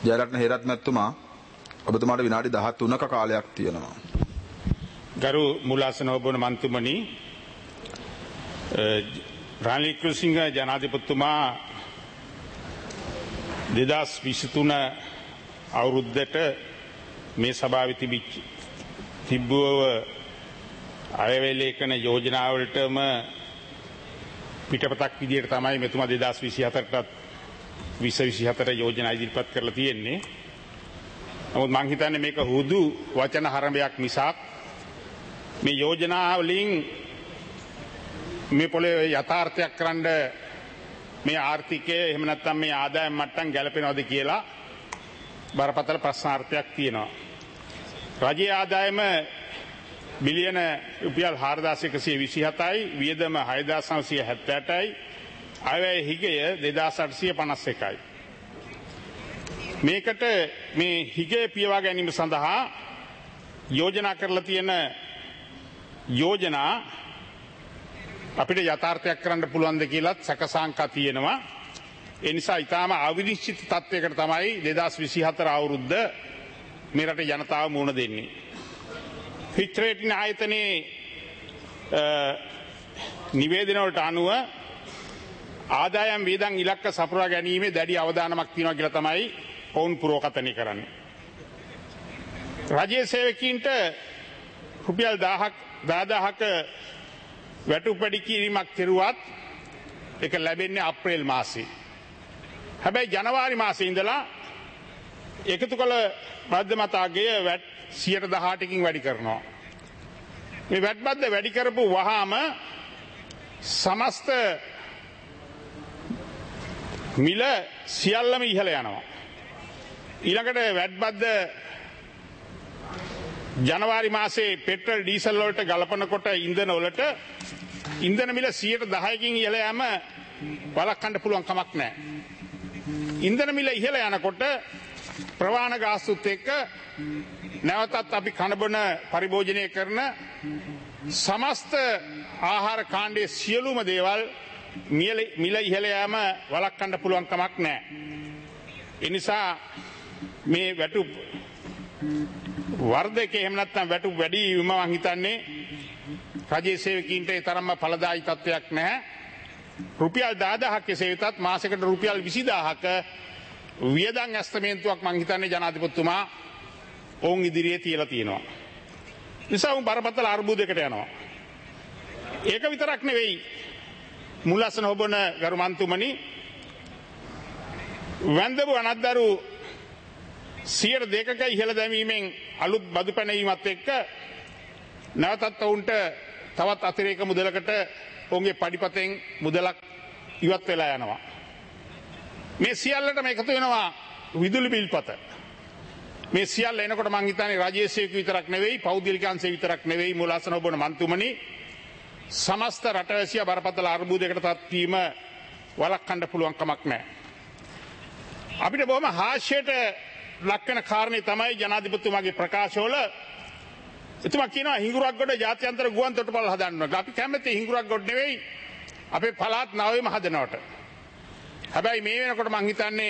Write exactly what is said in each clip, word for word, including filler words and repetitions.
ජයරත්න හේරත්න මැතිතුමා ඔබතුමාට විනාඩි දහතුනක කාලයක් තියෙනවා. ගරු මුලාසන ඔබන මන්තුමනි රනිල් වික්‍රමසිංහ ජනාධිපතිතුමා දෙදහස් විසිතුන අවුරුද්දට මේ සභාවේ තිබිච්ච තිබ්බව අයවැයේකන යෝජනාවලටම පිටපතක් විදියට තමයි මෙතුමා දෙදහස් විසිහතරටත් විස විසිහතර යෝජනා ඉදිරිපත් කරලා තියෙන්නේ. නමුත් මං හිතන්නේ මේක හුදු වචන හරඹයක් මිසක් මේ යෝජනා වලින් මේ පොළේ යථාර්ථයක් කරන්න මේ ආර්ථිකය එහෙම නැත්නම් මේ ආදායම් මට්ටම් ගැලපෙනවද කියලා බරපතල ප්‍රශ්නාර්ථයක් තියෙනවා. රජයේ ආදායම බිලියන රුපියල් හාරදාස් එකසිය විසිහතයි, වියදම හයදාස් නවසිය හැත්තෑටයි, අයවැය හිගය දෙදාස් අටසිය පනස් එකයි. මේකට මේ හිගය පියවා ගැනීම සඳහා යෝජනා කරලා තියෙන යෝජනා අපිට යථාර්ථයක් කරන්න පුළුවන්ද කියලාත් සැකසංකා තියෙනවා. ඒ නිසා ඊටාම අවිනිශ්චිත තත්වයකට තමයි දෙදහස් විසිහතර අවුරුද්ද මේ රටේ ජනතාව මුහුණ දෙන්නේ. ෆිච් රේටින් ආයතනයේ නිවේදන වලට අනුව ආදායම් වියදම් ඉලක්ක සපුරා ගැනීමේ දැඩි අවධානමක් තියෙනවා කියලා තමයි ඔවුන් පුරෝකථනය කරන්නේ. රජයේ සේවකීන්ට රුපියල් දහදාහක වැටුපැඩි කිරීමක් කෙරුවත් ඒක ලැබෙන්නේ අප්‍රේල් මාසයේ. හැබැයි ජනවාරි මාසයේ ඉඳලා එකතු කළ මධ්‍යමතාගය වැට් සියයට දහඅටකින් වැඩි කරනවා. මේ වැට් බද්ද වැඩි කරපු වහාම සමස්ත මිල සියල්ලම ඉහළ යනවා. ඊළඟට වැට් බද්ද ජනවාරි මාසේ පෙට්‍රල් ඩීසල් වලට ගලපනකොට ඉන්ධන වලට ඉන්ධන මිල සියයට දහයකින් ඉහළ යෑම වළක්වන්න පුළුවන් කමක් නැහැ. ඉන්ධන මිල ඉහළ යනකොට ප්‍රවාහන ගාස්තුත් එක්ක නැවතත් අපි කනබන පරිභෝජනය කරන සමස්ත ආහාර කාණ්ඩයේ සියලුම දේවල් මිල ඉහළ යෑම වළක්වන්න පුළුවන් කමක් නැහැ. ඒ නිසා මේ වැටු වර්ධකේ එහෙම නැත්නම් වැටු වැඩි වීම මම හිතන්නේ රජයේ සේවකීන්ට ඒ තරම්ම ඵලදායී තත්වයක් නැහැ. රුපියල් දහදාහක සේවිතත් මාසෙකට රුපියල් විසිදාහක වියදම් ඇස්තමේන්තුවක් මම හිතන්නේ ජනාධිපතිතුමා ඔවුන් ඉදිරියේ තියලා තියෙනවා. නිසා උන් බරපතල අර්බුදයකට යනවා. ඒක විතරක් නෙවෙයි මුලසන හොබන ගරු මන්තුමනි වන්දබු අනද්දරු සියයට දෙකක ඉහළ දැමීමෙන් අලුත් බදු පැනවීමත් එක්ක නැවතත් ඔවුන්ට තවත් අතිරේක මුදලකට ඔවුන්ගේ පඩිපතෙන් මුදලක් ඉවත් වෙලා යනවා. මේ සියල්ලටම එකතු වෙනවා විදුලි බිල්පත. මේ සියල්ල එනකොට මං හිතන්නේ රජයේ සේවක විතරක් නෙවෙයි පෞද්ගලිකයන්සේ විතරක් නෙවෙයි මුලසන ඔබන මන්තුමනි සමස්ත රටවැසිය බරපතල අර්බුදයකට පත් වීම වළක්වන්න පුළුවන් කමක් නැහැ. අපිට බොහොම හාස්‍යයට ලක්වන කාරණේ තමයි ජනාධිපතිතුමාගේ ප්‍රකාශවල එතුමා කියනවා හිඟුරක්ගොඩ ජාත්‍යන්තර ගුවන් තොටුපළ හදන්න. අපි කැමති හිඟුරක්ගොඩ නෙවෙයි අපේ පළාත් නවයේම හදනවට. හැබැයි මේ වෙනකොට මං හිතන්නේ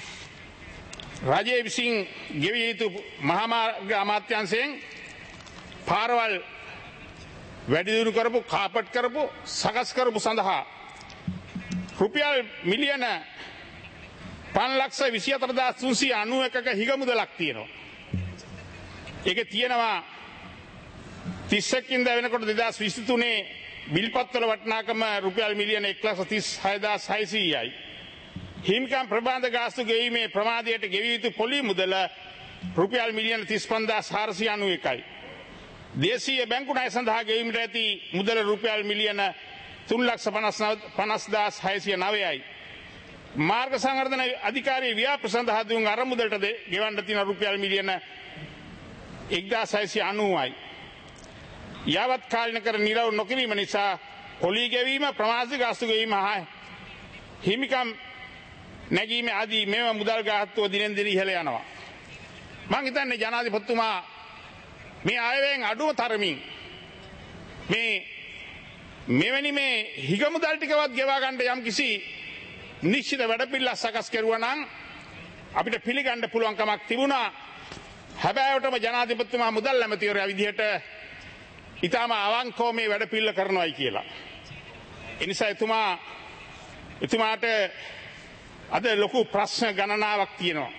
රජයේ විසින් ගෙවිය යුතු මහා මාර්ග අමාත්‍යාංශයෙන් පාරවල් වැඩි දියුණු කරපු කාපට් කරපු සකස් කරපු සඳහා රුපියල් මිලියන පන්ලක්ෂ විසිහතර හදාස් තුන්සිය අනූ එකක හිග මුදලක් තියෙනවා. ඒකේ තියෙනවා තිස්සකින් වෙනකොට දෙදහස් විසිතුනේ බිල්පත්වල වටිනාකම රුපියල් මිලියන එක්ලක්ෂ තිස් හය හදාස් හයසීයයි. හිමිකම් ප්‍රබන්ධ ගාස්තු ගෙවීමේ ප්‍රමාදයට ගෙවිය යුතු පොලි මුදල රුපියල් මිලියන තිස් පන්දාස් හාරසිය අනූ එකයි. දේශීය බැංකු ණය සඳහා ගෙවීමට ඇති මුදල රුපියල් මිලියන තුන් ලක්ෂ පනස් හදාස් හයසිය නවයයි. මාර්ග සංවර්ධන අධිකාරී ව්‍යාප්ත සඳහා දුන් අරමුදලට ගෙවන්න තියෙන රුපියල් මිලියන එක්දාස් හයසිය අනූවයි. යාවත් කාලින කර නිරව නොකිරීම නිසා පොලී ගෙවීම ප්‍රමාද ගාස්තු ගෙවීම හා හිමිකම් නැගීම ආදී මේව මුදල් ගාස්තුව දිනෙන් දින ඉහළ යනවා. මං හිතන්නේ ජනාධිපතිතුමා මේ අයවැයෙන් අඩුව තරමින් මේ මෙවැනි මේ හිග මුදල් ටිකවත් ගෙවා ගන්න යම් කිසි නිශ්චිත වැඩපිළිවෙලක් සකස් කරුවා නම් අපිට පිළිගන්න පුළුවන්කමක් තිබුණා. හැබැයිවටම ජනාධිපතිතුමා මුදල් ඇමතිවරයා විදිහට ඊටම අවංකව මේ වැඩ පිළිල කරනවායි කියලා. ඒ නිසා එතුමා එතුමාට අද ලොකු ප්‍රශ්න ගණනාවක් තියෙනවා.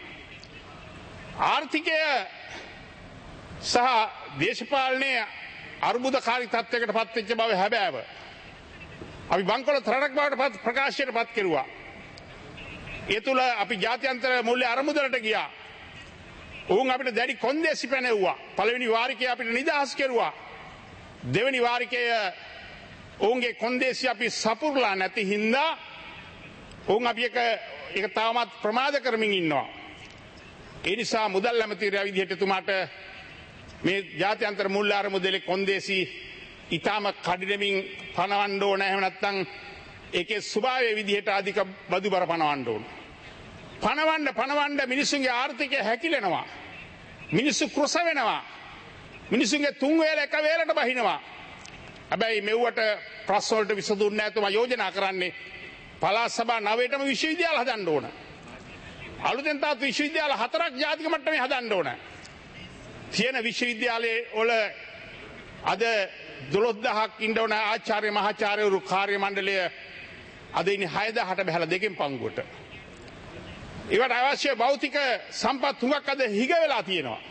ආර්ථිකය සහ දේශපාලනයේ අර්බුදකාරී තත්ත්වයකට පත් වෙච්ච බව හැබෑව. අපි බංකොලොත් රටක් බවට ප්‍රකාශයට පත් කෙරුවා. ඒ තුළ අපි ජාත්‍යන්තර මුල්‍ය අරමුදලට ගියා. ඔවුන් අපිට දැඩි කොන්දේසි පැනෙව්වා. පළවෙනි වාරිකය අපිට නිදහස් කෙරුවා. දෙවෙනි වාරිකය ඔවුන්ගේ කොන්දේසි අපි සපුරලා නැති හින්දා ඔවුන් අපි එක ඒක තාමත් ප්‍රමාද කරමින් ඉන්නවා. ඒ නිසා මුදල් ඇමතිවරයා විදිහට එතුමාට මේ ජාත්‍යන්තර මුල්‍ය අරමුදලේ කොන්දේසි ඊටම කඩිනමින් පනවන්න ඕන. එහෙම නැත්නම් ඒකේ ස්වභාවයේ විදිහට අධික බදු බර පනවන්න ඕන. පනවන්න පනවන්න මිනිසුන්ගේ ආර්ථිකය හැකිලෙනවා. මිනිස්සු ක්‍රොස වෙනවා. මිනිසුන්ගේ තුන් වේල එක වේලට බහිනවා. හැබැයි මෙව්වට ප්‍රශ්න වලට විසඳුම් නැතුව යෝජනා කරන්නේ පළාත් සභා නවයටම විශ්වවිද්‍යාල හදන්න ඕන. අලුතෙන් තාත් විශ්වවිද්‍යාල හතරක් ජාතික මට්ටමේ හදන්න ඕන. තියෙන විශ්වවිද්‍යාලයේ වල අද දොළොස් දහසක් ඉන්න ඕන ආචාර්ය මහාචාර්යවරු කාර්ය මණ්ඩලය අද ඉන්නේ හය දහසට බහැලා දෙකෙන් පංගුවට. ඒවට අවශ්‍ය භෞතික සම්පත් තුනක් අද හිග වෙලා තියෙනවා.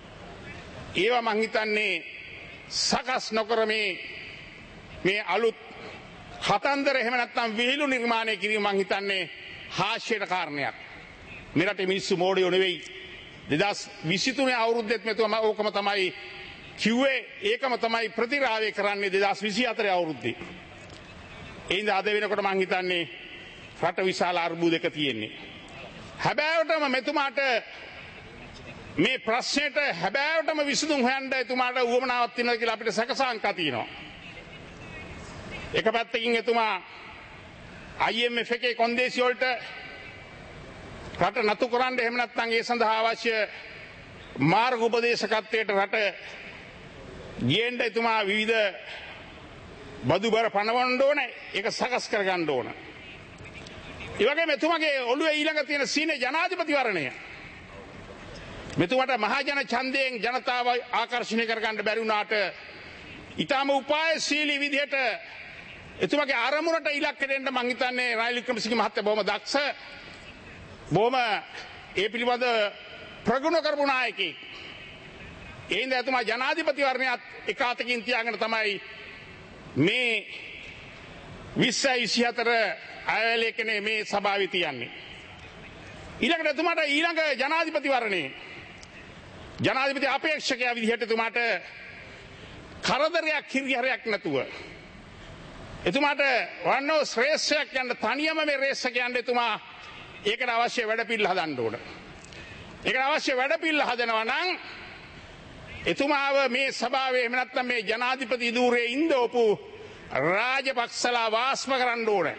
ඒවා මං හිතන්නේ සකස් නොකර මේ මේ අලුත් කතන්දර එහෙම නැත්නම් විහිළු නිර්මාණය කිරීම මං හිතන්නේ හාස්‍යයට කාරණයක්. මේ රටේ මිනිස්සු මෝඩයෝ නෙවෙයි. දෙදහස් විසි තුනේ අවුරුද්දෙත් මෙතුමා ඕකම තමයි කිව්වේ. ඒකම තමයි ප්‍රතිරාවය කරන්නේ දෙදහස් විසි හතරේ අවුරුද්දේ. ඒ ඉඳ අද වෙනකොට මං හිතන්නේ රට විශාල අර්බුදයක තියෙන්නේ. හැබෑවටම මෙතුමාට මේ ප්‍රශ්නයට හැබෑවටම විසඳුම් හොයන්න එතුමාට උවමනාවක් තියෙනවා කියලා අපිට සැකසංකා තියෙනවා. එක පැත්තකින් එතුමා I M F එකේ කොන්දේසි වලට රට නතු කරන්න එහෙම නැත්නම් ඒ සඳහා අවශ්‍ය මාර්ග උපදේශකත්වයට රට ගේන්න එතුමා විවිධ බදුබර පනවන්න ඕන. ඒක සකස් කරගන්න ඕන. ඒ වගේම එතුමාගේ ඔළුවේ ඊළඟ තියෙන සීනේ ජනාධිපතිවරණය. මෙතුමාට මහජන ඡන්දයෙන් ජනතාව ආකර්ෂණය කරගන්න බැරි වුණාට ඊටම උපායශීලී විදිහට එතුමාගේ ආරමුණට ඉලක්ක දෙන්න මං හිතන්නේ රනිල් වික්‍රමසිංහ මහත්තයා බොහොම දක්ෂ බොහොම ඒ පිළිබඳ ප්‍රගුණ කරපු නායකයෙක්. ඒ හින්දා එතුමා ජනාධිපතිවරණයත් එක අතකින් තියාගෙන තමයි මේ විස්සයි විසි හතර අයලේකනේ මේ සභාවේ තියන්නේ. ඊළඟට එතුමාට ඊළඟ ජනාධිපතිවරණේ ජනාධිපති අපේක්ෂකයා විදිහට එතුමාට කරදරයක් හිරිහැරයක් නැතුව එතුමාට වන්නෝ ශ්‍රේෂ්ඨයක් යන තනියම මේ රේස් එක යන්න එතුමා ඒකට අවශ්‍ය වැඩපිළිවෙල හදන්න ඕන. ඒකට අවශ්‍ය වැඩපිළිවෙල හදනවා නම් එතුමාව මේ සභාවේ එහෙම නැත්නම් මේ ජනාධිපති ධූරයේ ඉඳවපු රාජපක්ෂලා වාස්ම කරන්න ඕන.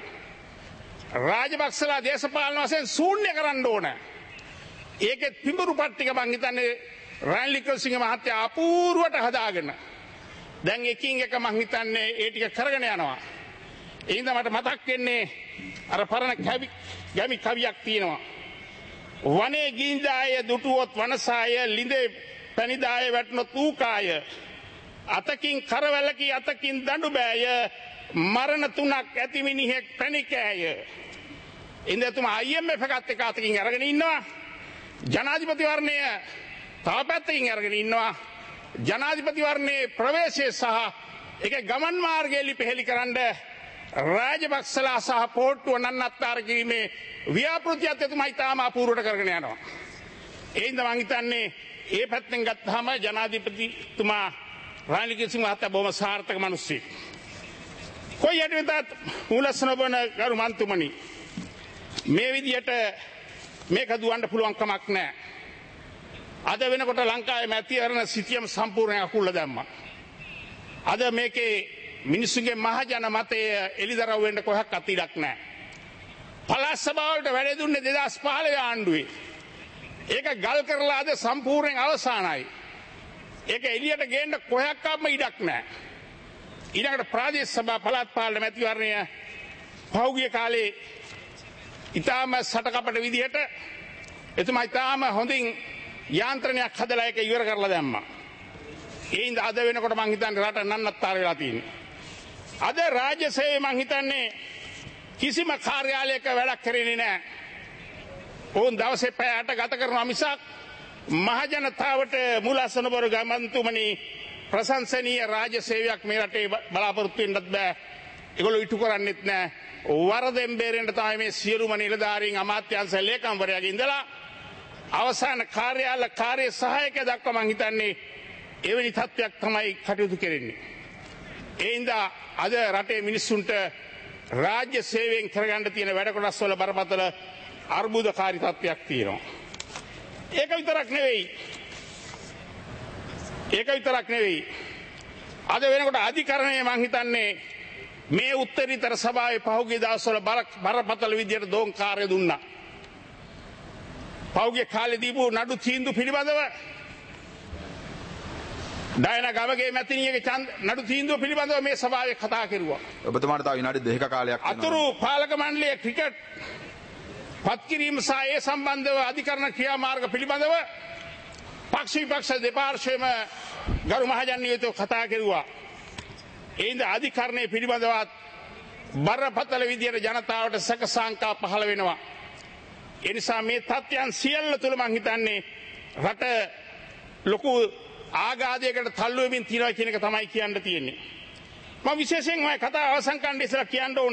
රාජපක්ෂලා දේශපාලන වශයෙන් ශූන්‍ය කරන්න ඕන. ඒකෙත් පිඹුරු පට්ටික මං හිතන්නේ රනිල් වික්‍රමසිංහ මහත්තයා අපූර්වට හදාගෙන දැන් එකින් එක මං හිතන්නේ ඒ ටික කරගෙන යනවා. ඒ හින්දා මට මතක් වෙන්නේ අර පරණ කවි ගැමි කවියක් තියෙනවා. වනේ ගින්දාය දුටුවොත් වනසාය ලිඳේ පැනිදාය වැටුනොත් ඌකාය අතකින් කරවැලකි අතකින් දඬු බෑය මරණ තුනක් ඇති මිනිහෙක් පැණිකෑය. ඉතින් එතුමා I M F එකත් එක අතකින් අරගෙන ඉන්නවා. ජනාධිපතිවරණය තව පැත්තකින් අරගෙන ඉන්නවා. ජනාධිපතිවරණයේ ප්‍රවේශය සහ ඒකේ ගමන් මාර්ගය ලිපෙහෙලි කරන්න රාජපක්ෂලා සහ පොට්ටුව නන්නත්තර කිරීමේ ව්‍යාපෘතියත් එතුමා ඊටාම අපූර්වට කරගෙන යනවා. ඒ හින්දා මං හිතන්නේ ඒ පැත්තෙන් ගත්තාම ජනාධිපතිතුමා රනිල් වික්‍රමසිංහ මහත්තයා බොහොම සාර්ථක මිනිස්සෙක්. කොයි යටවෙතත් මූලස්න බන ගරු මන්තුමනි මේ විදියට මේක දුවන්න පුළුවන් කමක් නැහැ. අද වෙනකොට ලංකාවේ මැතිවරණ සිටියම සම්පූර්ණයෙන් අකුල්ල දැම්මා. අද මේකේ මිනිස්සුන්ගේ මහජන මතය එලිදරව් වෙන්න කොහක් අතිලක් නැහැ. පළාත් සභාවට වැඩ දුන්නේ දෙදහස් පහළොව ආණ්ඩුවේ. ඒක ගල් කරලා අද සම්පූර්ණයෙන් අවසానයි. ඒක එළියට ගේන්න කොහක්වත්ම ඉඩක් නැහැ. ඊළඟට ප්‍රාදේශ සභා පළාත් පාලන මැතිවරණය පහුගිය කාලේ ඊටාම සටකපට විදිහට එතුමා ඉතාම හොඳින් යාන්ත්‍රණයක් හදලා ඒක ඉවර කරලා දැම්මා. ඒ ඉඳ අද වෙනකොට මං හිතන්නේ රට නන්නත්තර වෙලා තියෙන්නේ. අද රාජ්‍ය සේවය මං හිතන්නේ කිසිම කාර්යාලයක වැඩක් කරන්නේ නැහැ. ඕන් දවසේ පැය අට ගත කරනවා මිසක් මහජනතාවට මුලසන බර ගමන්තුමනි ප්‍රශංසනීය රාජ්‍ය සේවයක් මේ රටේ බලාපොරොත්තු වෙන්නත් බෑ. ඒගොල්ලෝ ඉටු කරන්නෙත් නැහැ. වරදෙන් බේරෙන්න තමයි මේ සියලුම නිලධාරීන් අමාත්‍යාංශ ලේකම්වරයාගේ ඉඳලා අවසාන කාර්යාල කාර්ය සහායක දක්වා මං හිතන්නේ එවැනි තත්ත්වයක් තමයි කටයුතු කෙරෙන්නේ. ඒ හින්දා අද රටේ මිනිස්සුන්ට රාජ්‍ය සේවයෙන් කරගන්න තියෙන වැඩ කොටස් වල බරපතල අර්බුදකාරී තත්ත්වයක් තියෙනවා. ඒක විතරක් නෙවෙයි. ඒක විතරක් නෙවෙයි. අද වෙනකොට අධිකරණය මං හිතන්නේ මේ උත්තරීතර සභාවේ පහුගිය දවස්වල බරපතල විදියට දෝංකාරය දුන්නා. පහුගිය කාලේ දීපු නඩු තීන්දුව පිළිබඳව ඩයන ගමගේ මැතිණියගේ නඩු තීන්දුව පිළිබඳව මේ සභාවේ කතා කෙරුවා. ඔබතුමාට තව විනාඩි දෙකක කාලයක් තියෙනවා. අතුරු පාලක මණ්ඩලයේ ක්‍රිකට් පත්කිරීම සහ ඒ සම්බන්ධව අධිකරණ ක්‍රියාමාර්ග පිළිබඳව පක්ෂ විපක්ෂ දෙපාර්ශ්වයේම ගරු මහජනනියෝ කතා කෙරුවා. ඒ ඉඳ අධිකරණයේ පිළිබඳවත් බරපතල විදියට ජනතාවට සැක සංකා පහළ වෙනවා. ඒ නිසා මේ තත්ත්වයන් සියල්ල තුල මං හිතන්නේ රට ලොකු ආගාධයකට තල්ලු වෙමින් තියනවා කියන එක තමයි කියන්න තියෙන්නේ. මම විශේෂයෙන් මම කතාව අවසන් කරන්න ඉස්සෙල්ලා කියන්න ඕන.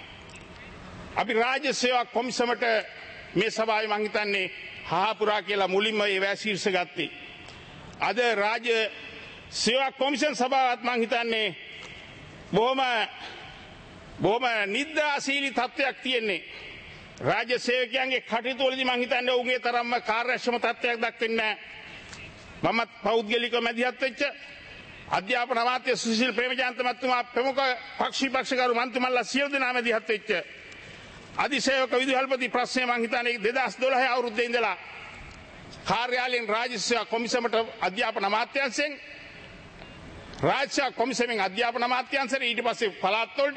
අපි රාජ්‍ය සේවා කොමිසමට මේ සභාවේ මං හිතන්නේ හාපුරා කියලා මුලින්ම ඒ වැසීර්ෂ ගත්තේ. අද රාජ්‍ය සේවා කොමිෂන් සභාවත් මං හිතන්නේ බොහොම බොහොම නිද්දාශීලී තත්ත්වයක් තියෙන්නේ. රාජ්‍ය සේවකයන්ගේ කටයුතු වලදී මං හිතන්නේ උන්ගේ තරම්ම කාර්යක්ෂම තත්ත්වයක් දක්වන්නේ නැහැ. මමත් පෞද්ගලිකව මැදිහත් වෙච්ච අධ්‍යාපන අමාත්‍ය සුසිල් ප්‍රේමජාන්ත මහත්මයා ප්‍රමුඛ පක්ෂී පක්ෂකරු මන්ත්‍රීමල්ලා සියලු දෙනා මැදිහත් වෙච්ච අධිසේවක විදුහල්පති ප්‍රශ්නය මං හිතන්නේ දෙදාස් දොළහ අවුරුද්දේ ඉඳලා කාර්යාලයෙන් රාජ්‍ය සේවා කොමිසමට අධ්‍යාපන අමාත්‍යාංශයෙන් රාජ්‍ය සේවා කොමිසමෙන් අධ්‍යාපන අමාත්‍යාංශයට ඊට පස්සේ පළාත් වලට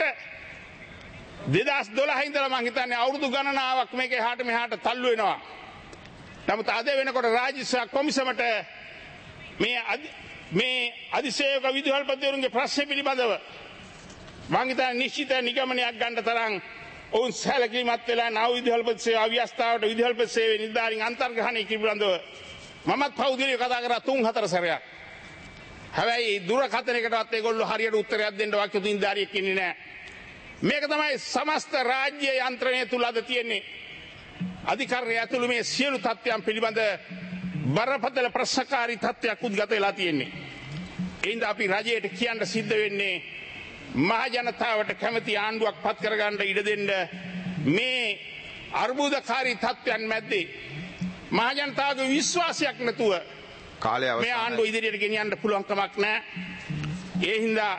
දෙදාස් දොළහ ඉඳලා මං හිතන්නේ අවුරුදු ගණනාවක් මේක එහාට මෙහාට තල්ලු වෙනවා. නමුත් අද වෙනකොට රාජ්‍ය සේවා කොමිසමට මේ මේ අධිසේවක විදුහල්පතිවරුන්ගේ ප්‍රශ්න පිළිබඳව මං හිතන්නේ නිශ්චිත නිගමනයක් ගන්න තරම් ඔවුන් සැලකිලිමත් වෙලා නව විදුහල්පති සේවා අව්‍යවස්ථාවට විදුහල්පති සේවයේ නිලධාරීන් අන්තර්ග්‍රහණය පිළිබඳව මමත් පෞද්ගලිකව කතා කරා තුන් හතර සැරයක්. හැබැයි දුරකථනයකටවත් ඒගොල්ලෝ හරියට උත්තරයක් දෙන්න වාක්‍ය නිලධාරියෙක් ඉන්නේ නැහැ. මේක තමයි සමස්ත රාජ්‍ය යන්ත්‍රණය තුල අද තියෙන්නේ. අධිකරණය ඇතුළු මේ සියලු තත්ත්වයන් පිළිබඳ බරපතල ප්‍රශ්නකාරී තත්ත්වයක් උද්ගත වෙලා තියෙන්නේ. ඒ හින්දා අපි රජයට කියන්න සිද්ධ වෙන්නේ මහ ජනතාවට කැමති ආණ්ඩුවක් පත් කරගන්න ඉඩ දෙන්න මේ අර්බුදකාරී තත්ත්වයන් මැද්දේ මහ ජනතාවගේ විශ්වාසයක් නැතුව කාලය අවසන් මේ ආණ්ඩුව ඉදිරියට ගෙනියන්න පුළුවන් කමක් නැහැ. ඒ හින්දා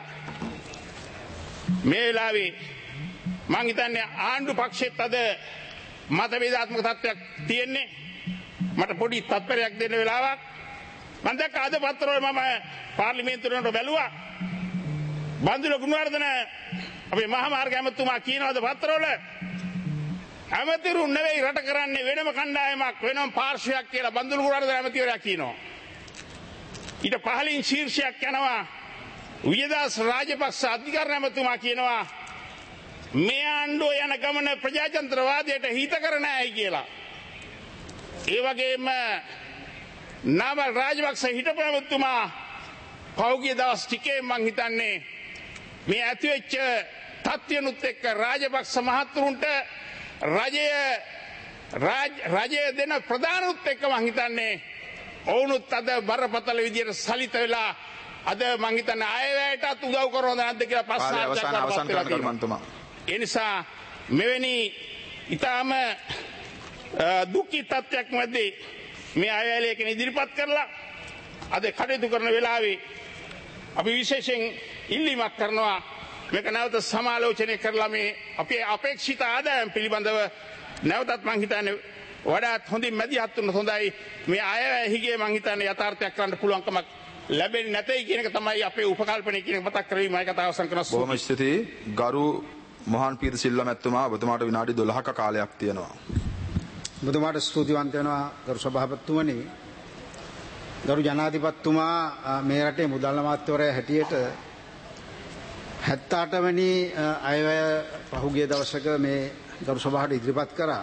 මේ වෙලාවේ මං හිතන්නේ ආණ්ඩු පක්ෂෙත් අද මතභේදාත්මක තත්ත්වයක් තියෙන්නේ. මට පොඩි තත්පරයක් දෙන්න වෙලාවක් මම දැක්ක අද පත්‍රවල මම පාර්ලිමේන්තුවට බැලුවා. බන්දුල ගුණවර්ධන අපේ මහාමාර්ග ඇමතුමා කියනවාද පත්‍රවල ඇමතිරු නෙවෙයි රට කරන්නේ වෙනම කණ්ඩායමක් වෙනම පාර්ශ්වයක් කියලා බන්දුල ගුණවර්ධන ඇමතිවරයා කියනවා. ඊට පහලින් ශීර්ෂයක් යනවා විජයදාස් රාජපක්ෂ අධිකරණ ඇමතුමා කියනවා මේ ආණ්ඩුව යන ගමන ප්‍රජාතන්ත්‍රවාදයට හිතකර නැහැ කියලා. ඒ වගේම නාමල් රාජපක්ෂ හිටපු ඇමතුමා පෞගිය දවස් ටිකේ මං හිතන්නේ මේ ඇතිවෙච්ච තත්ත්වනුත් එක්ක රාජපක්ෂ මහතුරුන්ට රජය රජය දෙන ප්‍රධානුත් එක්ක මං හිතන්නේ ඔවුනුත් අද බරපතල විදියට සලිත වෙලා අද මං හිතන්නේ අයවැයටත් උදව් කරනවද නැද්ද කියලා ප්‍රශ්නාර්ථයක් කරනවා. ඒ නිසා මෙවැනි ඊටාම දුක්ඛී තත්ත්වයක් මැද්දේ මේ අයවැයලේක ඉදිරිපත් කරලා අද කටයුතු කරන වෙලාවේ අපි විශේෂයෙන් ඉල්ලීමක් කරනවා මේක නැවත සමාලෝචනය කරලා මේ අපේ අපේක්ෂිත ආදායම් පිළිබඳව නැවතත් මං හිතන්නේ වඩාත් හොඳින් මැදිහත් වුණොත් හොඳයි. මේ අයවැය හිගේ මං හිතන්නේ යථාර්ථයක් කරන්න පුළුවන්කමක් ලැබෙන්නේ නැtei කියන එක තමයි අපේ උපකල්පනය කියන එක මතක් කරවීම මම කතාව අවසන් කරනවා. බොහොම ස්තුතියි ගරු මොහන් පීර සිල්වා මැතිතුමා. ඔබතුමාට විනාඩි දොළහක කාලයක් තියෙනවා. ඔබතුමාට ස්තුතිවන්ත වෙනවා ගරු සභාපතිතුමනි. ගරු ජනාධිපතිතුමා මේ රටේ මුදල් අමාත්‍යවරයා හැටියට හැත්තඅට වෙනි අයවැය පහුගිය දවසක මේ ගරු සභාවට ඉදිරිපත් කරා.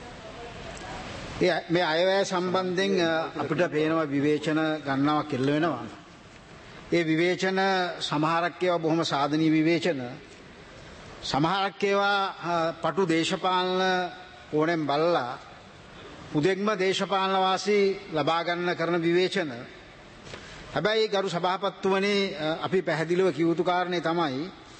ඒ මේ අයවැය සම්බන්ධයෙන් අපිට පේනවා විවේචන ගණනාවක් කෙල්ල වෙනවා. ඒ විවේචන සමහරක් ඒවා බොහොම සාධනීය විවේචන, සමහරක් ඒවා පටු දේශපාලන ඕනෙන් බලලා පුදෙක්ම දේශපාලන වාසී ලබා ගන්න කරන විවේචන. හැබැයි ගරු සභාපතිතුමනි, අපි පැහැදිලිව කිය යුතු කාරණේ තමයි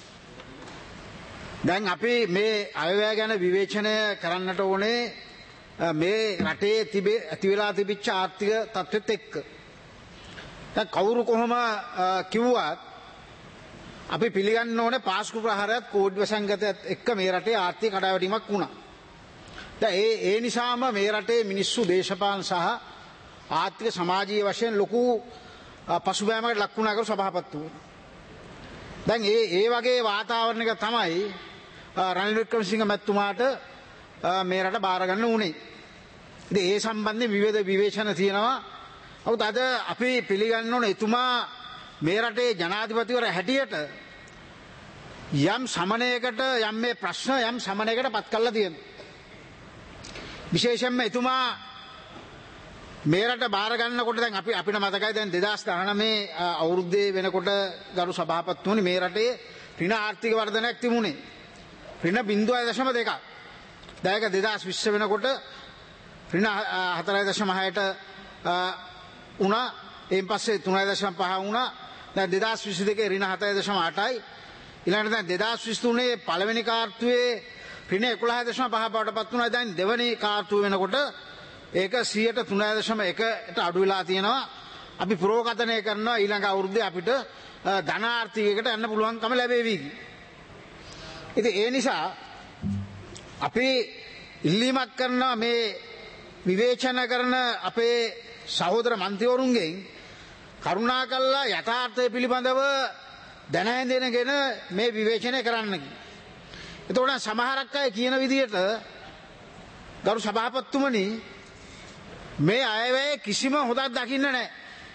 දැන් අපි මේ අයවැය ගැන විවේචනය කරන්නට ඕනේ මේ රටේ තිබේ ඇති වෙලා තිබිච්ච ආර්ථික තත්ත්වෙත් එක්ක. දැන් කවුරු කොහොම කිව්වත් අපි පිළිගන්න ඕනේ පාස්කු ප්‍රහාරයත් කෝඩ් වසංගතයත් එක්ක මේ රටේ ආර්ථික කඩාවැටීමක් වුණා. දැන් ඒ ඒ නිසාම මේ රටේ මිනිස්සු දේශපාලන සහ ආර්ථික සමාජීය වශයෙන් ලොකු පසුබෑමකට ලක් වුණා කියලා සභාපතිතුමනි. දැන් ඒ ඒ වගේ වාතාවරණයක තමයි රනිල් වික්‍රමසිංහ මැතිතුමාට මේ රට බාර ගන්න උනේ. ඉතින් ඒ සම්බන්ධයෙන් විවිධ විවේචන තියෙනවා. අවුත් අද අපි පිළිගන්න ඕනේ එතුමා මේ රටේ ජනාධිපතිවරයා හැටියට යම් සමනයකට යම් මේ ප්‍රශ්න යම් සමනයකට පත් කරලා තියෙනවා. විශේෂයෙන්ම එතුමා මේ රට බාර ගන්නකොට දැන් අපි අපිට මතකයි දැන් දෙදාස් දහනවය අවුරුද්දේ වෙනකොට ගරු සභාපතිතුමනි මේ රටේ ඍණ ආර්ථික වර්ධනයක් තිබුණේ. ඍණ බිංදුව දශම දෙකක්. දැන් ඒක දෙදාස් විස්ස වෙනකොට ඍණ හතර දශම හයට වුණා. එයින් පස්සේ තුන දශම පහ වුණා. දැන් දෙදාස් විස්ස දෙකේ ඍණ හතර දශම අටයි. ඊළඟට දැන් දෙදාස් විස්ස තුනේ පළවෙනි කාර්තුවේ ඍණ එකොළහ දශම පහ බවට පත් වුණා. දැන් දෙවෙනි කාර්තුව වෙනකොට ඒක සියයට තුන දශම එකට අඩු වෙලා තියෙනවා. අපි පුරෝගතනය කරනවා ඊළඟ අවුරුද්දේ අපිට ධනාර්ථිකයකට යන්න පුළුවන්කම ලැබෙවි. ඉතින් ඒ නිසා අපි ඉල්ලීමක් කරනවා මේ විවේචන කරන අපේ සහෝදර මන්ත්‍රීවරුන්ගෙන් කරුණාකරලා යථාර්ථය පිළිබඳව දැන හැඳිනගෙන මේ විවේචනය කරන්න. එතකොට සමහරක් අය කියන විදිහට ගරු සභාපතිතුමනි මේ අයවැය කිසිම හොදක් දකින්න නැහැ.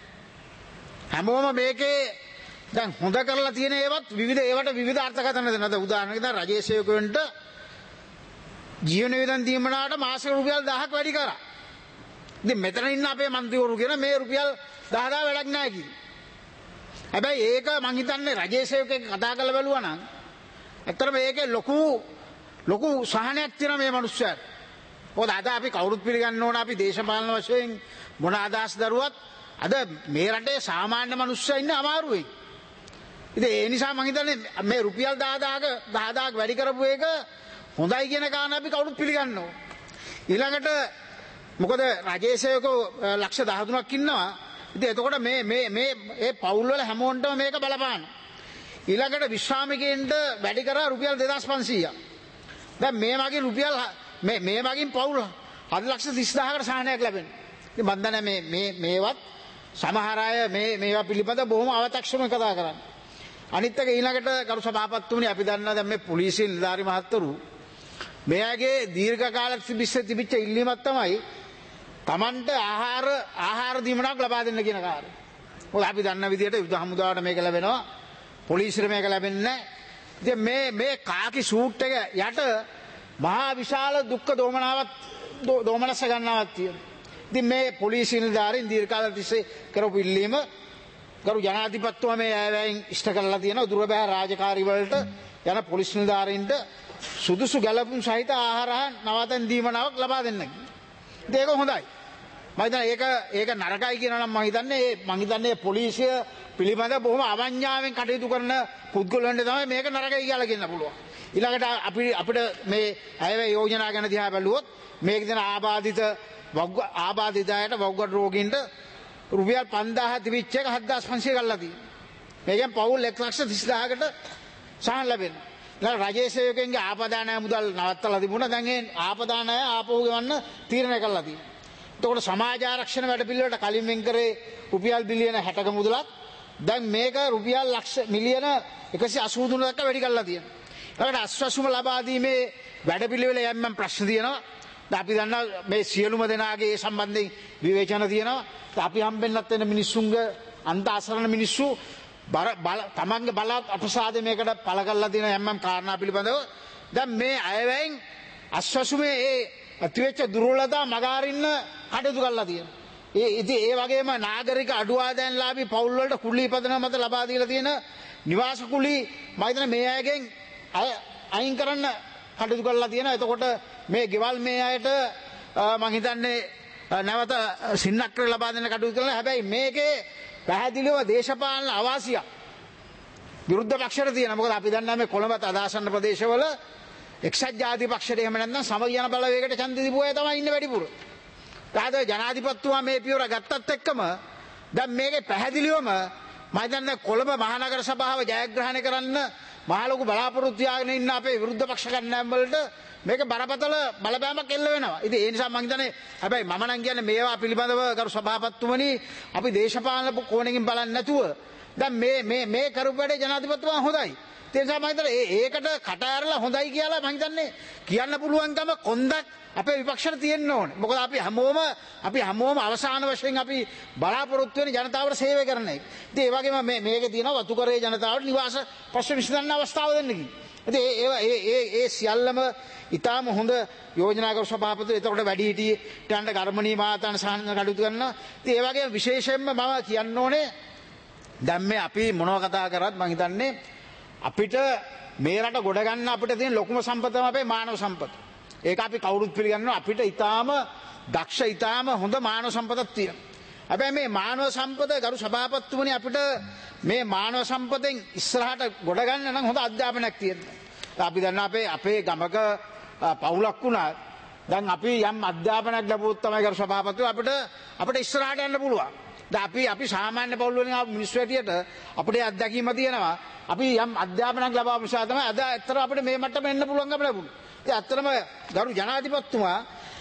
හැමෝම මේකේ දැන් හොඳ කරලා තියෙන ඒවත් විවිධ ඒවට විවිධ අර්ථකථන දෙනවා. දැන් උදාහරණයක් දැන් රජයේ සේවකයන්ට ජීවන වියදම් දීමනාට මාසික රුපියල් දහයක් වැඩි කරා. ඉතින් මෙතන ඉන්න අපේ මන්ත්‍රීවරු කියන මේ රුපියල් දහදාහ වැඩක් නැහැ කියලා. හැබැයි ඒක මං හිතන්නේ රජයේ සේවකයෙක් කතා කරලා බැලුවා නම් ඇත්තටම මේකේ ලොකු ලොකු සහනයක් තියෙනවා මේ මිනිස්සුන්ට. මොකද අද අපි කවුරුත් පිළිගන්න ඕන අපි දේශපාලන වශයෙන් මොන අදහස් දරුවත් අද මේ රටේ සාමාන්‍ය මිනිස්සු ඉන්නේ අමාරුයි. ඉතින් ඒ නිසා මම හිතන්නේ මේ රුපියල් දහදාහක දහදාහක් වැඩි කරපු එක හොඳයි කියන කාරණා අපි කවුරුත් පිළිගන්න ඕන. ඊළඟට මොකද රජයේ සේවකෝ ලක්ෂ දහතුනක් ඉන්නවා. ඉතින් එතකොට මේ මේ මේ ඒ පවුල් වල හැමෝන්ටම මේක බලපාන. ඊළඟට විශ්‍රාමිකයින්ට වැඩි කරා රුපියල් දෙදාස් පන්සීයක්. දැන් මේ වගේ රුපියල් මේ මේ වගින් පවුල් හත් ලක්ෂ තිස් දහයකට සහනයක් ලැබෙනවා. ඉතින් මම දන්නේ මේ මේ මේවත් සමහර අය මේ මේවා පිළිබඳ බොහොම අව탁ෂම කතා කරන්නේ. අනිත් එක ඊළඟට ගරු සභාපතිතුමනි අපි දන්නවා දැන් මේ පොලිසිය නිලධාරි මහත්වරු මෙයාගේ දීර්ඝ කාලයක් තිබිච්ච තිබිච්ච ඉල්ලීමක් තමයි Tamanට ආහාර ආහාර දීමනක් ලබා දෙන්න කියන කාර්යය. මොකද අපි දන්න විදිහට යුද හමුදාවට මේක ලැබෙනවා. පොලිසියට මේක ලැබෙන්නේ නැහැ. ඉතින් මේ මේ කාකි සූට් එක යට මහා විශාල දුක්ඛ දෝමනාවක් දෝමනස ගන්නවක් තියෙනවා. ඉතින් මේ පොලිසිය නිලධාරීන් දීර්ඝ කාලයක් තිස්සේ කරපු ඉල්ලීම ගරු ජනාධිපතිතුමා මේ අයවැයෙන් ඉෂ්ට කරලා තියෙනවා. දුරබෑ රාජකාරී වලට යන පොලිස් නිලධාරීන්ට සුදුසු ගැළපුම් සහිත ආහාර නවතන් දීමනාවක් ලබා දෙන්න. ඉතින් ඒක හොඳයි. මම හිතන්නේ ඒක ඒක නරකයි කියනවා නම් මම හිතන්නේ මම හිතන්නේ පොලිසිය පිළිබඳ බොහොම අවඤ්ඤාවෙන් කටයුතු කරන පුද්ගලයන්ට තමයි මේක නරකයි කියලා කියන්න පුළුවන්. ඊළඟට අපි අපිට මේ අයවැය යෝජනා ගැන දිහා බැලුවොත් මේක දෙන ආබාධිත ආබාධිත අයට වකුගඩු රෝගීන්ට රුපියල් පන්දාහ තිබිච්ච එක හත්දාස් පන්සීය ගල්ලා තියෙනවා. මේකෙන් පවුල් එක ලක්ෂ තිස් දහයකට සහන ලැබෙනවා. ඊළඟ රජයේ සේවකයන්ගේ ආපදානය මුදල් නවත්තලා තිබුණා. දැන් ඒ ආපදානය ආපහු ගෙවන්න තීරණය කළා තියෙනවා. එතකොට සමාජ ආරක්ෂණ වැඩපිළිවෙලට කලින් වෙන් කරේ රුපියල් බිලියන හැටක මුදලක් දැන් මේක රුපියල් ලක්ෂ මිලියන එකසිය අසූ තුන දක්වා වැඩි කරලා තියෙනවා. ඊළඟට අස්වැසුම ලබා දීමේ වැඩපිළිවෙල යම් යම් ප්‍රශ්න තියෙනවා. අපි දන්නා මේ සියලුම දෙනාගේ සම්බන්ධයෙන් විවේචන තියෙනවා. අපි හම්බෙන්නත් වෙන මිනිස්සුන්ගේ අන්ත අසරණ මිනිස්සු බල තමන්ගේ බලවත් අපසාදේ මේකට පළ කරලා තියෙන යම් යම් කාරණා පිළිබඳව දැන් මේ අයවැයෙන් අස්වසුමේ ඒ ඇතිවෙච්ච දුර්වලතා මගහරින්න කටයුතු කරලා තියෙනවා. ඒ ඉතින් ඒ වගේම නාගරික අඩු ආදායම්ලාභී පවුල් වලට කුලී පදනම මත ලබා දීලා තියෙන නිවාස කුලී මම හිතන්නේ මේ අයගෙන් අයින් කරන්න කටයුතු කරලා තියෙනවා. එතකොට මේ ගෙවල් මේ අයට මම හිතන්නේ නැවත සින්නක්‍ර ලබා දෙන්න කටයුතු කරනවා. හැබැයි මේකේ පැහැදිලිව දේශපාලන අවාසියක් විරුද්ධ පක්ෂයට තියෙනවා. මොකද අපි දන්නා මේ කොළඹ අදාසන්න ප්‍රදේශවල එක්සත් ජාතික පක්ෂයට එහෙම නැත්නම් සමගියන බලවේගයට ඡන්ද දීපු අය තමයි ඉන්නේ වැඩිපුර. කාද ජනාධිපතිතුමා මේ පියවර ගත්තත් එක්කම දැන් මේකේ පැහැදිලිවම මම හිතන්නේ කොළඹ මහනගර සභාව ජයග්‍රහණය කරන්න මහ ලොකු බලාපොරොත්තු තියාගෙන ඉන්න අපේ විරුද්ධ පක්ෂ කණ්ඩායම් වලට මේක බරපතල බලපෑමක් එල්ල වෙනවා. ඉතින් ඒ නිසා මම හිතන්නේ හැබැයි මම නම් කියන්නේ මේවා පිළිබඳව ගරු සභාපතිතුමනි අපි දේශපාලන කෝණකින් බලන්නේ නැතුව දැන් මේ මේ මේ කරපු වැඩේ ජනාධිපතිතුමා හොඳයි. ඒ නිසා මම හිතන්නේ ඒකට කට ඇරලා හොඳයි කියලා මම හිතන්නේ කියන්න පුළුවන්කම කොන්දක් අපේ විපක්ෂයට තියෙන්න ඕනේ. මොකද අපි හැමෝම අපි හැමෝම අවසාන වශයෙන් අපි බලාපොරොත්තු වෙන ජනතාවට සේවය කරන එක. ඉතින් ඒ වගේම මේ මේකේ තියෙනවා වතුකරේ ජනතාවට නිවාස ප්‍රශ්න විසඳන්න අවස්ථාව දෙන්න කි. ඉතින් ඒ ඒ ඒ ඒ සියල්ලම ඊටාම හොඳ යෝජනා කර සභාපති එතකොට වැඩි හිටියන්ට ගර්භණී මාතාන් සහන කටයුතු කරනවා. ඉතින් ඒ වගේම විශේෂයෙන්ම මම කියන්න ඕනේ දැන් මේ අපි මොනවා කතා කරත් මම හිතන්නේ අපිට මේ රට ගොඩ ගන්න අපිට තියෙන ලොකුම සම්පත තමයි අපේ මානව සම්පත. ඒක අපි කවුරුත් පිළිගන්නවා. අපිට ඊටාම දක්ෂ ඊටාම හොඳ මානව සම්පතක් තියෙනවා. හැබැයි මේ මානව සම්පත ගරු සභාපතිතුමනි අපිට මේ මානව සම්පතෙන් ඉස්සරහට ගොඩ ගන්න නම් හොඳ අධ්‍යාපනයක් තියෙනවා. අපි දන්නා අපේ අපේ ගමක පවුලක් වුණා දැන් අපි යම් අධ්‍යාපනයක් ලැබුවොත් තමයි ගරු සභාපතිතුමා අපිට අපිට ඉස්සරහට යන්න පුළුවන්. දැන් අපි අපි සාමාන්‍ය පවුල් වලින් ආපු මිනිස්සු හැටියට අපේ අත්දැකීම තියෙනවා. අපි යම් අධ්‍යාපනයක් ලබාපු නිසා තමයි අද ඇත්තට අපිට මේ මට්ටම එන්න පුළුවන්කම ලැබුණේ. ඒ ඇත්තටම ගරු ජනාධිපතිතුමා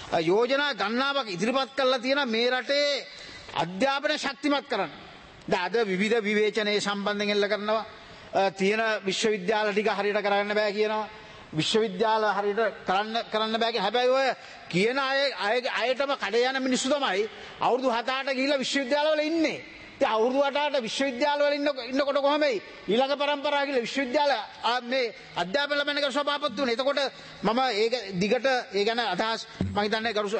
යෝජනා ගණනාවක් ඉදිරිපත් කරලා තියෙන මේ රටේ අධ්‍යාපනය ශක්තිමත් කරන්න. දැන් අද විවිධ විවේචනයේ සම්බන්ධයෙන් එල්ල කරනවා. තියෙන විශ්වවිද්‍යාල ටික හරියට කරන්න බෑ කියනවා. විශ්වවිද්‍යාල හරියට කරන්න කරන්න බෑ කියන හැබැයි ඔය කියන අය අයටම කඩේ යන මිනිස්සු තමයි අවුරුදු හත අට ගිහිල්ලා විශ්වවිද්‍යාලවල ඉන්නේ. ඉතින් අවුරුදු අට අට විශ්වවිද්‍යාලවල ඉන්න ඉන්නකොට කොහොමයි ඊළඟ පරම්පරාව ගිහිල්ලා විශ්වවිද්‍යාල මේ අධ්‍යාපන ලබන කර සභාපතිතුමනි. එතකොට මම ඒක දිගට ඒ ගැන අදහස් මම හිතන්නේ ගරු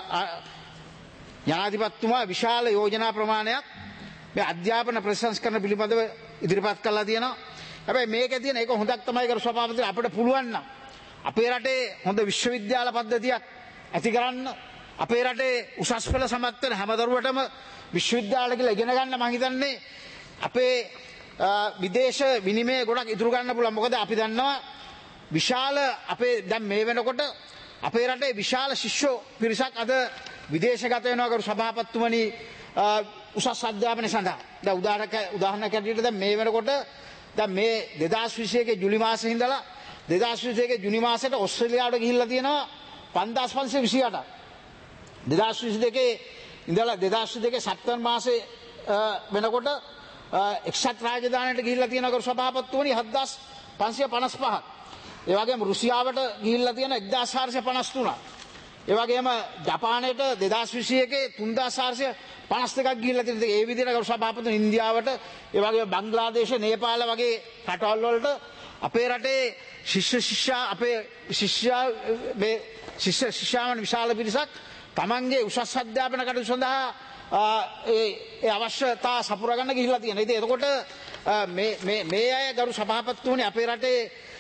ජනාධිපතිතුමා විශාල යෝජනා ප්‍රමාණයක් මේ අධ්‍යාපන ප්‍රතිසංස්කරණ පිළිබඳව ඉදිරිපත් කළා තියෙනවා. හැබැයි මේකේ තියෙන ඒක හොඳක් තමයි ගරු සභාපතිතුමා අපිට පුළුවන් නම් අපේ රටේ හොඳ විශ්වවිද්‍යාල පද්ධතියක් ඇති කරන්න අපේ රටේ උසස් පෙළ සමත් වෙන හැම දරුවටම විශ්වවිද්‍යාල කියලා ඉගෙන ගන්න මම හිතන්නේ අපේ විදේශ විනිමය ගොඩක් ඉතුරු ගන්න පුළුවන්. මොකද අපි දන්නවා විශාල අපේ දැන් මේ වෙනකොට අපේ රටේ විශාල ශිෂ්‍ය පිරිසක් අද විදේශගත වෙනවා ගරු සභාපතිතුමනි උසස් අධ්‍යාපනය සඳහා. දැන් උදාහරණයක් උදාහරණයක් ඇටියට දැන් මේ වෙනකොට දැන් මේ දෙදාස් විසි එකේ ජුලි මාසෙ ඉඳලා දෙදාස් විසි එකේ ජුනි මාසෙට ඕස්ට්‍රේලියාවට ගිහිල්ලා තියෙනවා පන්දාස් පන්සිය විසි අටක්. දෙදාස් විසි දෙකේ ඉඳලා දෙදාස් විසි දෙකේ සැප්තැම්බර් මාසේ වෙනකොට එක්සත් රාජධානියට ගිහිල්ලා තියෙන කරු සභාපතිතුමනි හත්දාස් පන්සිය පනස් පහක්. ඒ වගේම රුසියාවට ගිහිල්ලා තියෙන එක්දාස් හාරසිය පනස් තුනක්. ඒ වගේම ජපානයට දෙදාස් විසි එකේ තුන්දාස් හාරසිය පනස් දෙකක් ගිහිල්ලා තියෙන. ඒ විදිහට කරු සභාපතිතුමනි ඉන්දියාවට ඒ වගේම බංග්ලාදේශ නේපාල වගේ රටවල් වලට අපේ රටේ ශිෂ්‍ය ශිෂ්‍යා අපේ ශිෂ්‍යා මේ ශිෂ්‍ය ශිෂ්‍යාවන් විශාල පිරිසක් තමන්ගේ උසස් අධ්‍යාපන කටයුතු සඳහා ඒ අවශ්‍යතා සපුරා ගන්න ගිහිල්ලා තියෙනවා. ඉතින් එතකොට මේ මේ මේ අය ගරු සභාපතිතුමනි අපේ රටේ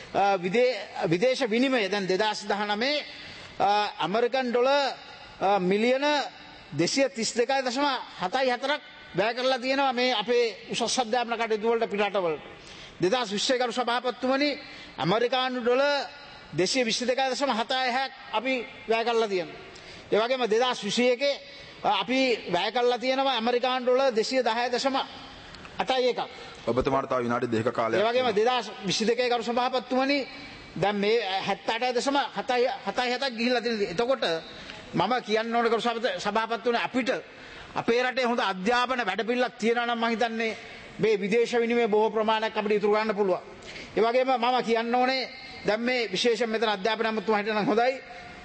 විදේශ විනිමය දැන් දෙදාස් දහනවයේ ඇමරිකන් ඩොලර් මිලියන දෙසිය තිස් දෙකයි දශම හතයි හතරක් වැය කරලා තියෙනවා මේ අපේ උසස් අධ්‍යාපන කටයුතු වලට පිටරටවල. දෙදාස් විස්සේ ගරු සභාපතිතුමනි ඇමරිකානු ඩොලර් දෙසිය විසි දෙකයි දශම හතයි අපි වැය කරලා තියෙනවා. ඒ වගේම දෙදාස් විසි එකේ අපි වැය කරලා තියෙනවා ඇමරිකානු ඩොලර් දෙසිය දහය දශම අටයි එකක්. ඔබතුමාට තව විනාඩි දෙකක කාලයක්. ඒ වගේම දෙදාස් විසි දෙකේ ගරු සභාපතිතුමනි දැන් මේ හැත්තෑ අටයි දශම හතයි හතක් ගිහිල්ලා තියෙනවා. එතකොට මම කියන්න ඕන කරු සභාපතිතුමනි අපිට අපේ රටේ හොඳ අධ්‍යාපන වැඩපිළිවෙලක් තියෙනවා නම් මම හිතන්නේ මේ විදේශ විනිමය බොහෝ ප්‍රමාණයක් අපිට ඉතුරු ගන්න පුළුවන්. ඒ වගේම මම කියන්න ඕනේ දැන් මේ විශේෂයෙන් මෙතන අධ්‍යාපන අමාත්‍යතුමා හිටියනම් හොඳයි.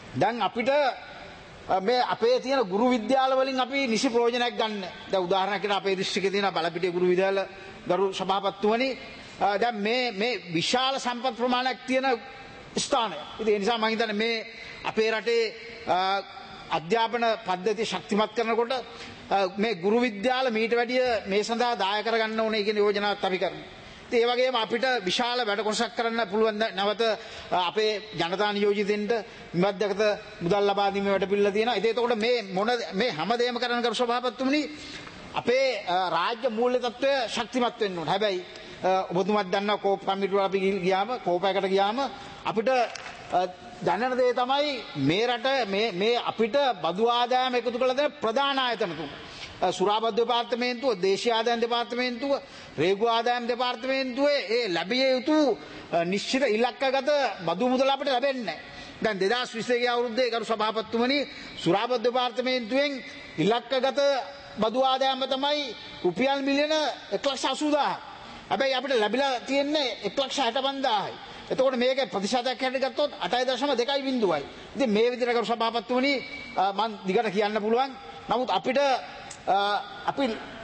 දැන් අපිට මේ අපේ තියෙන ගුරු විද්‍යාල වලින් අපි නිසි ප්‍රයෝජනයක් ගන්න. දැන් උදාහරණයක් අපේ දිස්ත්‍රික්කේ තියෙන බලපිටිය ගුරු විද්‍යාල ගරු සභාපතිතුමනි දැන් මේ මේ විශාල සම්පත් ප්‍රමාණයක් තියෙන ස්ථානය. ඉතින් ඒ නිසා මම හිතන්නේ මේ අපේ රටේ අධ්‍යාපන පද්ධතිය ශක්තිමත් කරනකොට මේ ගුරු විද්‍යාල මීට වැඩිය මේ සඳහා දායක කරගන්න ඕනේ කියන යෝජනාවක් අපි කරනවා. ඒ වගේම අපිට විශාල වැඩ කොටසක් කරන්න පුළුවන් නැවත අපේ ජනතා නියෝජිතින්ට විමර්ශකත මුදල් ලබා දීමේ වැඩ පිළිවෙල තියෙනවා. ඉතින් එතකොට මේ මොන මේ හැමදේම කරන කරු සභාපතිතුමනි අපේ රාජ්‍ය මූල්‍ය තත්ත්වය ශක්තිමත් වෙන්න ඕනේ. හැබැයි ඔබතුමාත් දන්නවා කෝප් කමිටුවට අපි ගියාම කෝපයකට ගියාම අපිට දැනෙන දේ තමයි මේ රට මේ මේ අපිට බදු ආදායම එකතු කළ දෙන ප්‍රධාන ආයතන තුන. සුරාබද් දෙපාර්තමේන්තුව, දේශීය ආදායම් දෙපාර්තමේන්තුව, රේගු ආදායම් දෙපාර්තමේන්තුවේ ඒ ලැබිය යුතු නිශ්චිත ඉලක්කගත බදු මුදල අපිට ලැබෙන්නේ නැහැ. දැන් දෙදාස් විස්සේ අවුරුද්දේ ගරු සභාපතිතුමනි සුරාබද් දෙපාර්තමේන්තුවෙන් ඉලක්කගත බදු ආදායම තමයි රුපියල් මිලියන එක ලක්ෂ අසූදාහක්. හැබැයි අපිට ලැබිලා තියෙන්නේ එක ලක්ෂ හැට පන්දාහයි. එතකොට මේක ප්‍රතිශතයක් හැටියට ගත්තොත් අටයි දශම දෙකයි බිංදුවයි. ඉතින් මේ විදිහට කරු සභාපතිතුමනි මම දිගට කියන්න පුළුවන්. නමුත් අපිට අපි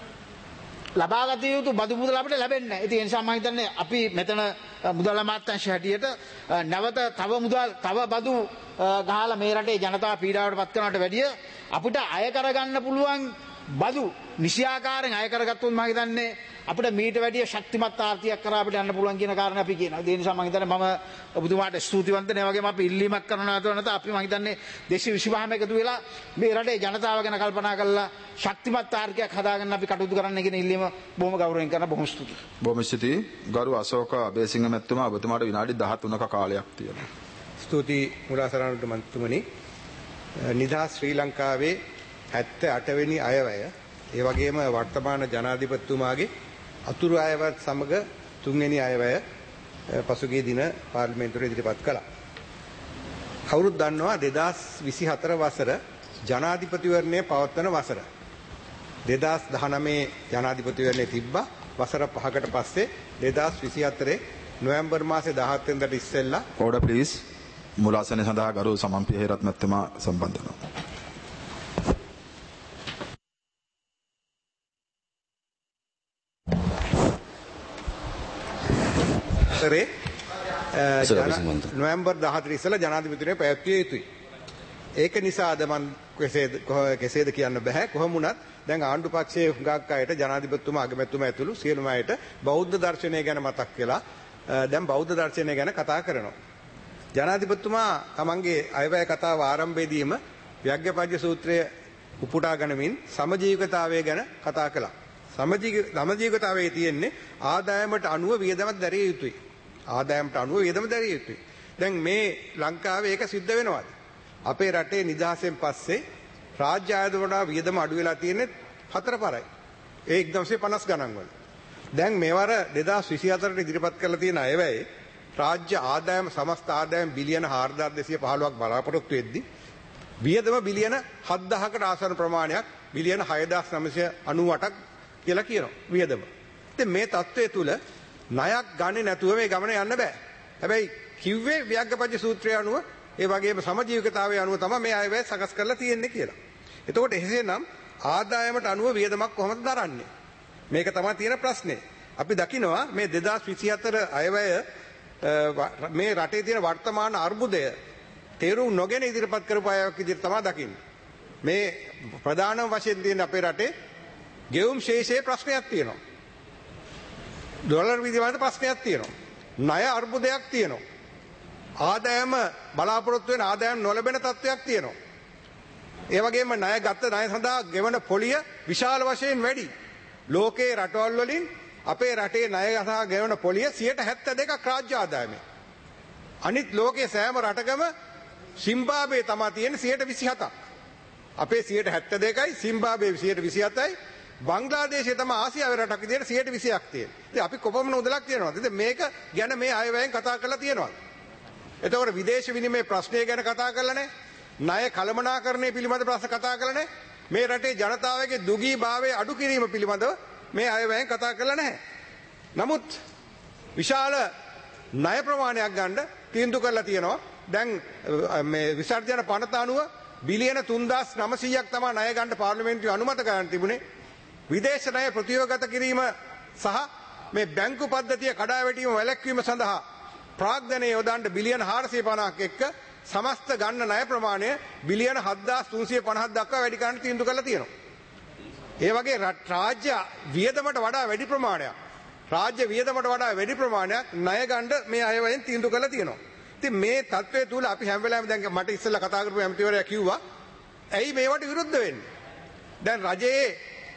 ලබාගත යුතු බදු මුදල අපිට ලැබෙන්නේ නැහැ. ඉතින් ඒ නිසා මම හිතන්නේ අපි මෙතන මුදල් අමාත්‍යාංශය හැටියට නැවත තව මුදල් තව බදු ගහලා මේ රටේ ජනතාව පීඩාවට පත් කරනවට වැඩිය අපිට අය කරගන්න පුළුවන් බදු නිසියාකාරයෙන් අය කරගත්තොත් මම හිතන්නේ අපිට මීට වැඩිය ශක්තිමත් ආර්ථිකයක් කරා අපිට යන්න පුළුවන් කියන කාරණේ අපි කියනවා. ඒ නිසා මම හිතන්නේ මම ඔබතුමාට ස්තුතිවන්ත නේ. වගේම අපි ඉල්ලීමක් කරනවා නැත අපි මම හිතන්නේ දෙසිය විසිපහම එකතු වෙලා මේ රටේ ජනතාව ගැන කල්පනා කරලා ශක්තිමත් ආර්ථිකයක් හදාගන්න අපි කටයුතු කරන්න කියන ඉල්ලීම බොහොම ගෞරවයෙන් කරන බොහොම ස්තුතියි. බොහොම ස්තුතියි. ගරු අශෝක අබේසිංහ මැතිතුමා ඔබතුමාට විනාඩි දහතුනක කාලයක් තියෙනවා. ස්තුතියි මුලාසරණට මන්තුමනි. නිදහස් ශ්‍රී ලංකාවේ හැත්තෑ අට වෙනි අයවැය ඒ වගේම වර්තමාන ජනාධිපතිතුමාගේ අතුරු අයවත් සමග තුන්වෙනි අයවැය පසුගිය දින පාර්ලිමේන්තුවේ ඉදිරිපත් කළා. කවුරුත් දන්නවා දෙදාස් විසිහතර වසර ජනාධිපතිවරණය පවත්වන වසර. දෙදාස් දහනවය ජනාධිපතිවරණය තිබ්බා. වසර පහකට පස්සේ දෙදාස් විසිහතරේ නොවැම්බර් මාසේ දහහත් වෙනිදාට ඉස්සෙල්ලා ඕඩර් ප්ලීස්. මුලාසනය සඳහා ගරු සමන්පිය හේරත් මැතිතුමා සම්බන්ධ වෙනවා. නොවැම්බර් දහහතර ඉස්සෙල්ලා ජනාධිපතිවරණය පැවැත්විය යුතුයි. ඒක නිසා අද මම කෙසේද කෙසේද කියන්න බෑ. කොහොම වුණත් දැන් ආණ්ඩු පක්ෂයේ හුඟක් අයට ජනාධිපතිතුමා අගමැතිතුමා ඇතුළු සියලුම අයට බෞද්ධ දර්ශනය ගැන මතක් වෙලා දැන් බෞද්ධ දර්ශනය ගැන කතා කරනවා. ජනාධිපතිතුමා තමන්ගේ අයවැය කතාව ආරම්භයේදීම ව්‍යග්ගපජ්ජ සූත්‍රය උපුටා ගනිමින් සමජීවිකතාවය ගැන කතා කළා. සමජීවිකතාවයේ තියෙන්නේ ආදායමට අනුව වියදමක් දැරිය යුතුයි. ආදායමට අනුව වියදම දැරිය යුතුයි. දැන් මේ ලංකාවේ ඒක සිද්ධ වෙනවද? අපේ රටේ නිදහසෙන් පස්සේ රාජ්‍ය ආයතන වල වියදම අඩු වෙලා තියෙන්නේ හතර පරයි. ඒ එක්දහස් පනස් ගණන් වල. දැන් මේවර දෙදාස් විසිහතරට ඉදිරිපත් කරලා තියෙන අයවැය රාජ්‍ය ආදායම සමස්ත ආදායම බිලියන හාරදාස් දෙසිය පහළොවක් බලාපොරොත්තු වෙද්දී වියදම බිලියන හත්දාහකට ආසන්න ප්‍රමාණයක් බිලියන හයදාස් නවසිය අනූඅටක් කියලා කියනවා වියදම. ඉතින් මේ තත්ත්වය තුල ණයක් ගන්නේ නැතුව මේ ගමන යන්න බෑ. හැබැයි කිව්වේ ව්‍යග්ගපජ්ජ සූත්‍රය අනුව ඒ වගේම සමජීවිකතාවය අනුව තමයි මේ අයවැය සකස් කරලා තියෙන්නේ කියලා. එතකොට එහෙනම් ආදායමට අනුව වියදමක් කොහොමද දරන්නේ? මේක තමයි තියෙන ප්‍රශ්නේ. අපි දකිනවා මේ දෙදාස් විසිහතර අයවැය මේ රටේ තියෙන වර්තමාන අර්බුදය තේරුම් නොගෙන ඉදිරිපත් කරපු අයවක් විදිහට තමයි දකින්නේ. මේ ප්‍රධානම වශයෙන් තියෙන අපේ රටේ ගෙවුම් ශේෂයේ ප්‍රශ්නයක් තියෙනවා. ඩොලර් විදිහට ප්‍රශ්නයක් තියෙනවා. ණය අර්බුදයක් තියෙනවා. ආදායම බලාපොරොත්තු වෙන ආදායම් නොලැබෙන තත්ත්වයක් තියෙනවා. ඒ වගේම ණය ගත්ත ණය සඳහා ගෙවන පොලිය විශාල වශයෙන් වැඩි. ලෝකේ රටවල් වලින් අපේ රටේ ණය සඳහා ගෙවන පොලිය සියයට හැත්තෑ දෙකක් රාජ්‍ය ආදායමේ. අනිත් ලෝකේ සෑම රටකම සිම්බාබ්වේ තමයි තියෙන්නේ සියයට විසිහතක්. අපේ සියයට හැත්තෑ දෙකයි සිම්බාබ්වේ සියයට විසිහතයි බංග්ලාදේශයේ තමයි ආසියාවේ රටක් විදිහට සියයට විසියක් තියෙන්නේ. ඉතින් අපි කොපමණ උදලක් තියනවද? ඉතින් මේක ගැන මේ අයවැයෙන් කතා කරලා තියනවද? එතකොට විදේශ විනිමය ප්‍රශ්නය ගැන කතා කරලා නැහැ. ණය කළමනාකරණය පිළිබඳ ප්‍රශ්න කතා කරලා නැහැ. මේ රටේ ජනතාවගේ දුගී භාවය අඩු කිරීම පිළිබඳව මේ අයවැයෙන් කතා කරලා නැහැ. නමුත් විශාල ණය ප්‍රමාණයක් ගන්න තීන්දුව කරලා තියෙනවා දැන් මේ විසර්ජන පනත අනුව බිලියන තුන්දාස් නවසීයක් තමයි ණය ගන්න පාර්ලිමේන්තුවේ අනුමත කරන්න තිබුණේ. විදේශ ණය ප්‍රතිවගත කිරීම සහ මේ බැංකු පද්ධතිය කඩා වැටීම වැළැක්වීම සඳහා ප්‍රාග්ධනය යොදන්න බිලියන හාරසිය පනහක් එක්ක සමස්ත ගන්න ණය ප්‍රමාණය බිලියන හත්දාස් තුන්සිය පනහක් දක්වා වැඩි කරන්න තීන්දුව කරලා තියෙනවා. ඒ වගේ රාජ්‍ය වියදමට වඩා වැඩි ප්‍රමාණයක් රාජ්‍ය වියදමට වඩා වැඩි ප්‍රමාණයක් ණය ගන්න මේ අයවැයෙන් තීන්දුව කරලා තියෙනවා. ඉතින් මේ තත්ත්වය තුල අපි හැම වෙලාවෙම දැන් මට ඉස්සෙල්ලා කතා කරපු ඇමතිවරයා කිව්වා ඇයි මේවට විරුද්ධ වෙන්නේ? දැන් රජයේ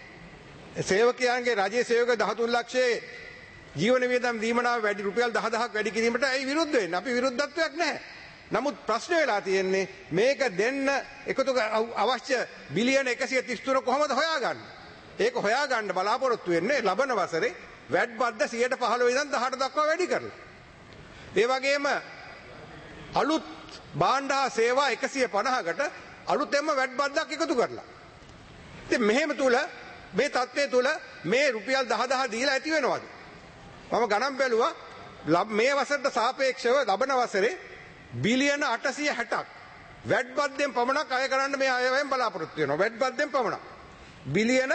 සේවකයන්ගේ රජයේ සේවක දහතුන් ලක්ෂයේ ජීවන වියදම් දීමනාව වැඩි රුපියල් දහදහක් වැඩි කිරීමට ඇයි විරුද්ධ වෙන්නේ? අපි විරුද්ධත්වයක් නැහැ. නමුත් ප්‍රශ්න වෙලා තියෙන්නේ මේක දෙන්න එකතු අවශ්‍ය බිලියන එකසිය තිස් තුන කොහොමද හොයාගන්නේ? ඒක හොයාගන්න බලාපොරොත්තු වෙන්නේ ලබන වසරේ වැට් බද්ද සියයට පහළොව ඉඳන් දහට දක්වා වැඩි කරලා. ඒ වගේම අලුත් භාණ්ඩ හා සේවා එකසිය පනහකට අලුතෙන්ම වැට් බද්දක් එකතු කරලා. ඉතින් මෙහෙම තුල මේ තත්ත්වය තුල මේ රුපියල් දහදහ දීලා ඇති වෙනවද? මම ගණන් බැලුවා මේ වසරට සාපේක්ෂව ලබන වසරේ බිලියන අටසිය හැටක් වැට් බද්දෙන් පමණක් අය කරන්න මේ අයවැයෙන් බලාපොරොත්තු වෙනවා. වැට් බද්දෙන් පමණක් බිලියන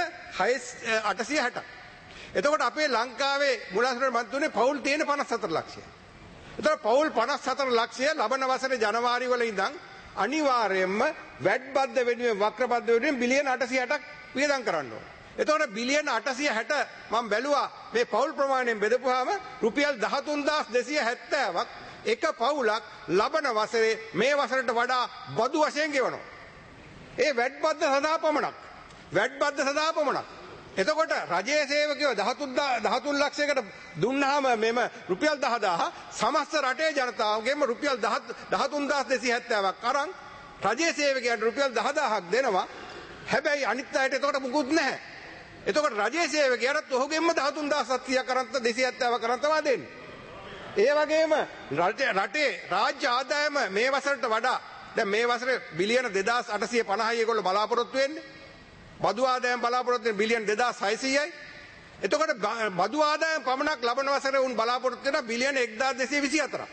අටසිය හැටක්. එතකොට අපේ ලංකාවේ මුලාසුර මන්තුනේ පවුල් තියෙන පනස් හතර ලක්ෂය. එතකොට පවුල් පනස් හතර ලක්ෂය ලබන වසරේ ජනවාරි වල ඉඳන් අනිවාර්යයෙන්ම වැට් බද්ද වෙනුවෙන් වක්‍ර බද්ද වෙනුවෙන් බිලියන අටසිය හැටක් වියදම් කරන්න ඕන. එතකොට බිලියන අටසිය හැට මම බැලුවා මේ පවුල් ප්‍රමාණයෙන් බෙදපුවාම රුපියල් දහතුන්දාස් දෙසිය හැත්තෑවක් එක පවුලක් ලබන වසරේ මේ වසරට වඩා බදු වශයෙන් ගෙවනවා. ඒ වැට් බද්ද සඳහා පමණක්. වැට් බද්ද සඳහා පමණක්. එතකොට රජයේ සේවකයෝ දහතුන් ලක්ෂයකට දුන්නාම මෙම රුපියල් දහදාහ සමස්ත රටේ ජනතාවගෙන්ම රුපියල් දහතුන්දාස් දෙසිය හැත්තෑවක් අරන් රජයේ සේවකයන්ට රුපියල් දහදාහක් දෙනවා. හැබැයි අනිත් අයට එතකොට මුකුත් නැහැ. එතකොට රජයේ සේවකයන්ට ඔහුගෙන්ම දහතුන්දාස් සත්සියයක් කරන්ත දෙසිය හැත්තෑවක් කරන් තමයි දෙන්නේ. ඒ වගේම රටේ රාජ්‍ය ආදායම මේ වසරට වඩා දැන් මේ වසරේ බිලියන දෙදාස් අටසිය පනහයි ඒගොල්ලෝ බලාපොරොත්තු වෙන්නේ. බදු ආදායම් බලාපොරොත්තු වෙන බිලියන දෙදාස් හයසීයයි. එතකොට බදු ආදායම් පමණක් ලබන වසරේ උන් බලාපොරොත්තු වෙන බිලියන එක්දාස් දෙසිය විසි හතරක්.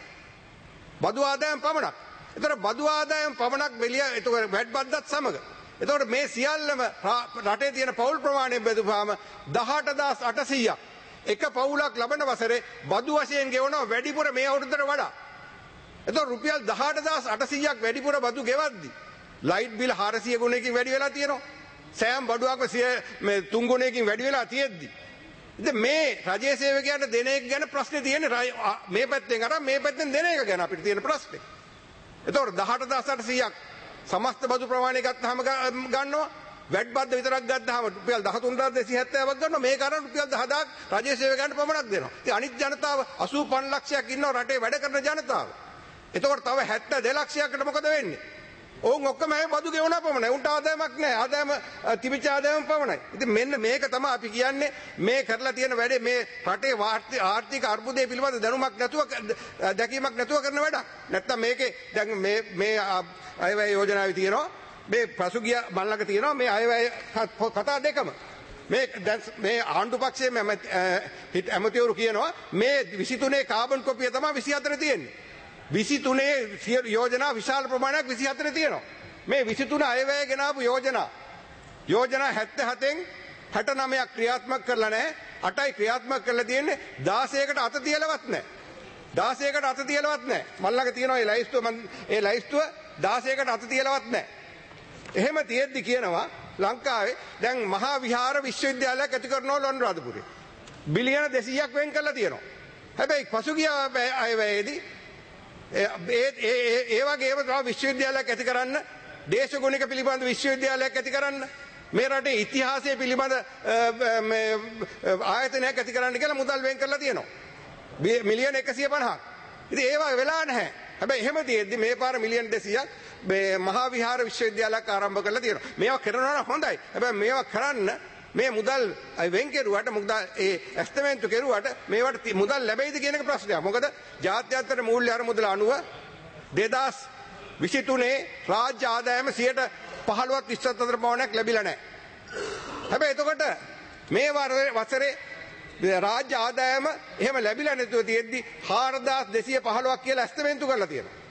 බදු ආදායම් පමණක්. එතකොට බදු ආදායම් පමණක් බිලියන එතකොට වැට් බද්දත් සමග. එතකොට මේ සියල්ලම රටේ තියෙන පවුල් ප්‍රමාණය බෙදුවාම දහඅටදාස් අටසීයක් එක පවුලක් ලබන වසරේ බදු වශයෙන් ගෙවනවා වැඩිපුර මේ අවුරුද්දට වඩා. එතකොට රුපියල් දහඅටදාස් අටසීයක් වැඩිපුර බදු ගෙවද්දි ලයිට් බිල් හාරසිය ගුණයකින් වැඩි වෙලා තියෙනවා. සෑම් බඩුවක්ම මේ තුන් ගුණයකින් වැඩි වෙලා තියෙද්දි. ඉතින් මේ රජයේ සේවකයන්ට දෙන එක ගැන ප්‍රශ්නේ තියෙන්නේ මේ පැත්තෙන් අරන් මේ පැත්තෙන් දෙන එක ගැන අපිට තියෙන ප්‍රශ්නේ. එතකොට දහඅටදාස් අටසීයක් සමස්ත බදු ප්‍රමාණය ගත්තාම ගන්නවා. වැට් බද්ද විතරක් ගත්තාම රුපියල් දහතුන්දාස් දෙසිය හැත්තෑවක් ගන්නවා. මේක අරන් රුපියල් දහදාහක් රජයේ සේවකයන්ට පමණක් දෙනවා. ඉතින් අනිත් ජනතාව අසූ පන්ස් ලක්ෂයක් ඉන්නවා රටේ වැඩ කරන ජනතාව. එතකොට තව හැත්තෑ ලක්ෂයකට මොකද වෙන්නේ? ඔවුන් ඔක්කොම හැම බදු ගෙවනවා පමණයි. උන්ට ආදායමක් නැහැ. ආදායම තිබිච්ච ආදායම පමණයි. ඉතින් මෙන්න මේක තමයි අපි කියන්නේ මේ කරලා තියෙන වැඩේ මේ රටේ ආර්ථික අර්බුදය පිළිබඳ දැනුමක් නැතුව දැකීමක් නැතුව කරන වැඩක්. නැත්තම් මේකේ දැන් මේ මේ අයවැය යෝජනාවේ තියෙනවා මේ පසුගිය මල්ලක තියෙනවා මේ අයවැය කතා දෙකම. මේ දැන් මේ ආණ්ඩු පක්ෂයේ ඇමතිවරු කියනවා මේ විසි තුනේ කාබන් කොපිය තමයි විසි හතරේ තියෙන්නේ. විසි තුනේ යෝජනා විශාල ප්‍රමාණයක් විසි හතරේ තියෙනවා. මේ විසි තුන අයවැය ගෙනාවු යෝජනා. යෝජනා හැත්තෑ හතෙන් හැට නවයක් ක්‍රියාත්මක කරලා නැහැ. අටයි ක්‍රියාත්මක කරලා තියෙන්නේ දාසයකට අත තියලවත් නැහැ. දාසයකට අත තියලවත් නැහැ. මල්ලක තියෙනවා ඒ ලයිස්තුව මම ඒ ලයිස්තුව දාසයකට අත තියලවත් නැහැ. එහෙම තියෙද්දි කියනවා ලංකාවේ දැන් මහා විහාර විශ්වවිද්‍යාලයක් ඇති කරනවා ලොන්රාදපුරේ. බිලියන දෙසීයක් වෙන් කරලා තියෙනවා. හැබැයි පසුගිය අයවැයේදී ඒ වගේම තව විශ්වවිද්‍යාලයක් ඇති කරන්න දේශගුණික පිළිබඳ විශ්වවිද්‍යාලයක් ඇති කරන්න මේ රටේ ඉතිහාසය පිළිබඳ ආයතනයක් ඇති කරන්න කියලා මුදල් වෙන් කරලා තියෙනවා. මිලියන එකසිය පනහක්. ඉතින් ඒවා වෙලා නැහැ. හැබැයි එහෙම තියෙද්දි මේ පාර මිලියන දෙසීයක් මේ මහා විහාර විශ්වවිද්‍යාලයක් ආරම්භ කරලා තියෙනවා. මේවා කරනවා නම් හොඳයි. හැබැයි මේවා කරන්න මේ මුදල් වෙන් කෙරුවට මුදල් ඒ ඇස්තමේන්තු කෙරුවට මේවට මුදල් ලැබෙයිද කියන එක ප්‍රශ්නයක්. මොකද ජාත්‍යන්තර මූල්‍ය අරමුදල අනුව දෙදාස් විසි තුනේ රාජ්‍ය ආදායම සියයට පහළොවක් තිස් හතර ප්‍රමාණයක් ලැබිලා නැහැ. හැබැයි එතකොට මේ වසරේ රාජ්‍ය ආදායම එහෙම ලැබිලා නැතුව තියෙද්දි හාරදාස් දෙසිය පහළොවක් කියලා ඇස්තමේන්තු කරලා තියෙනවා.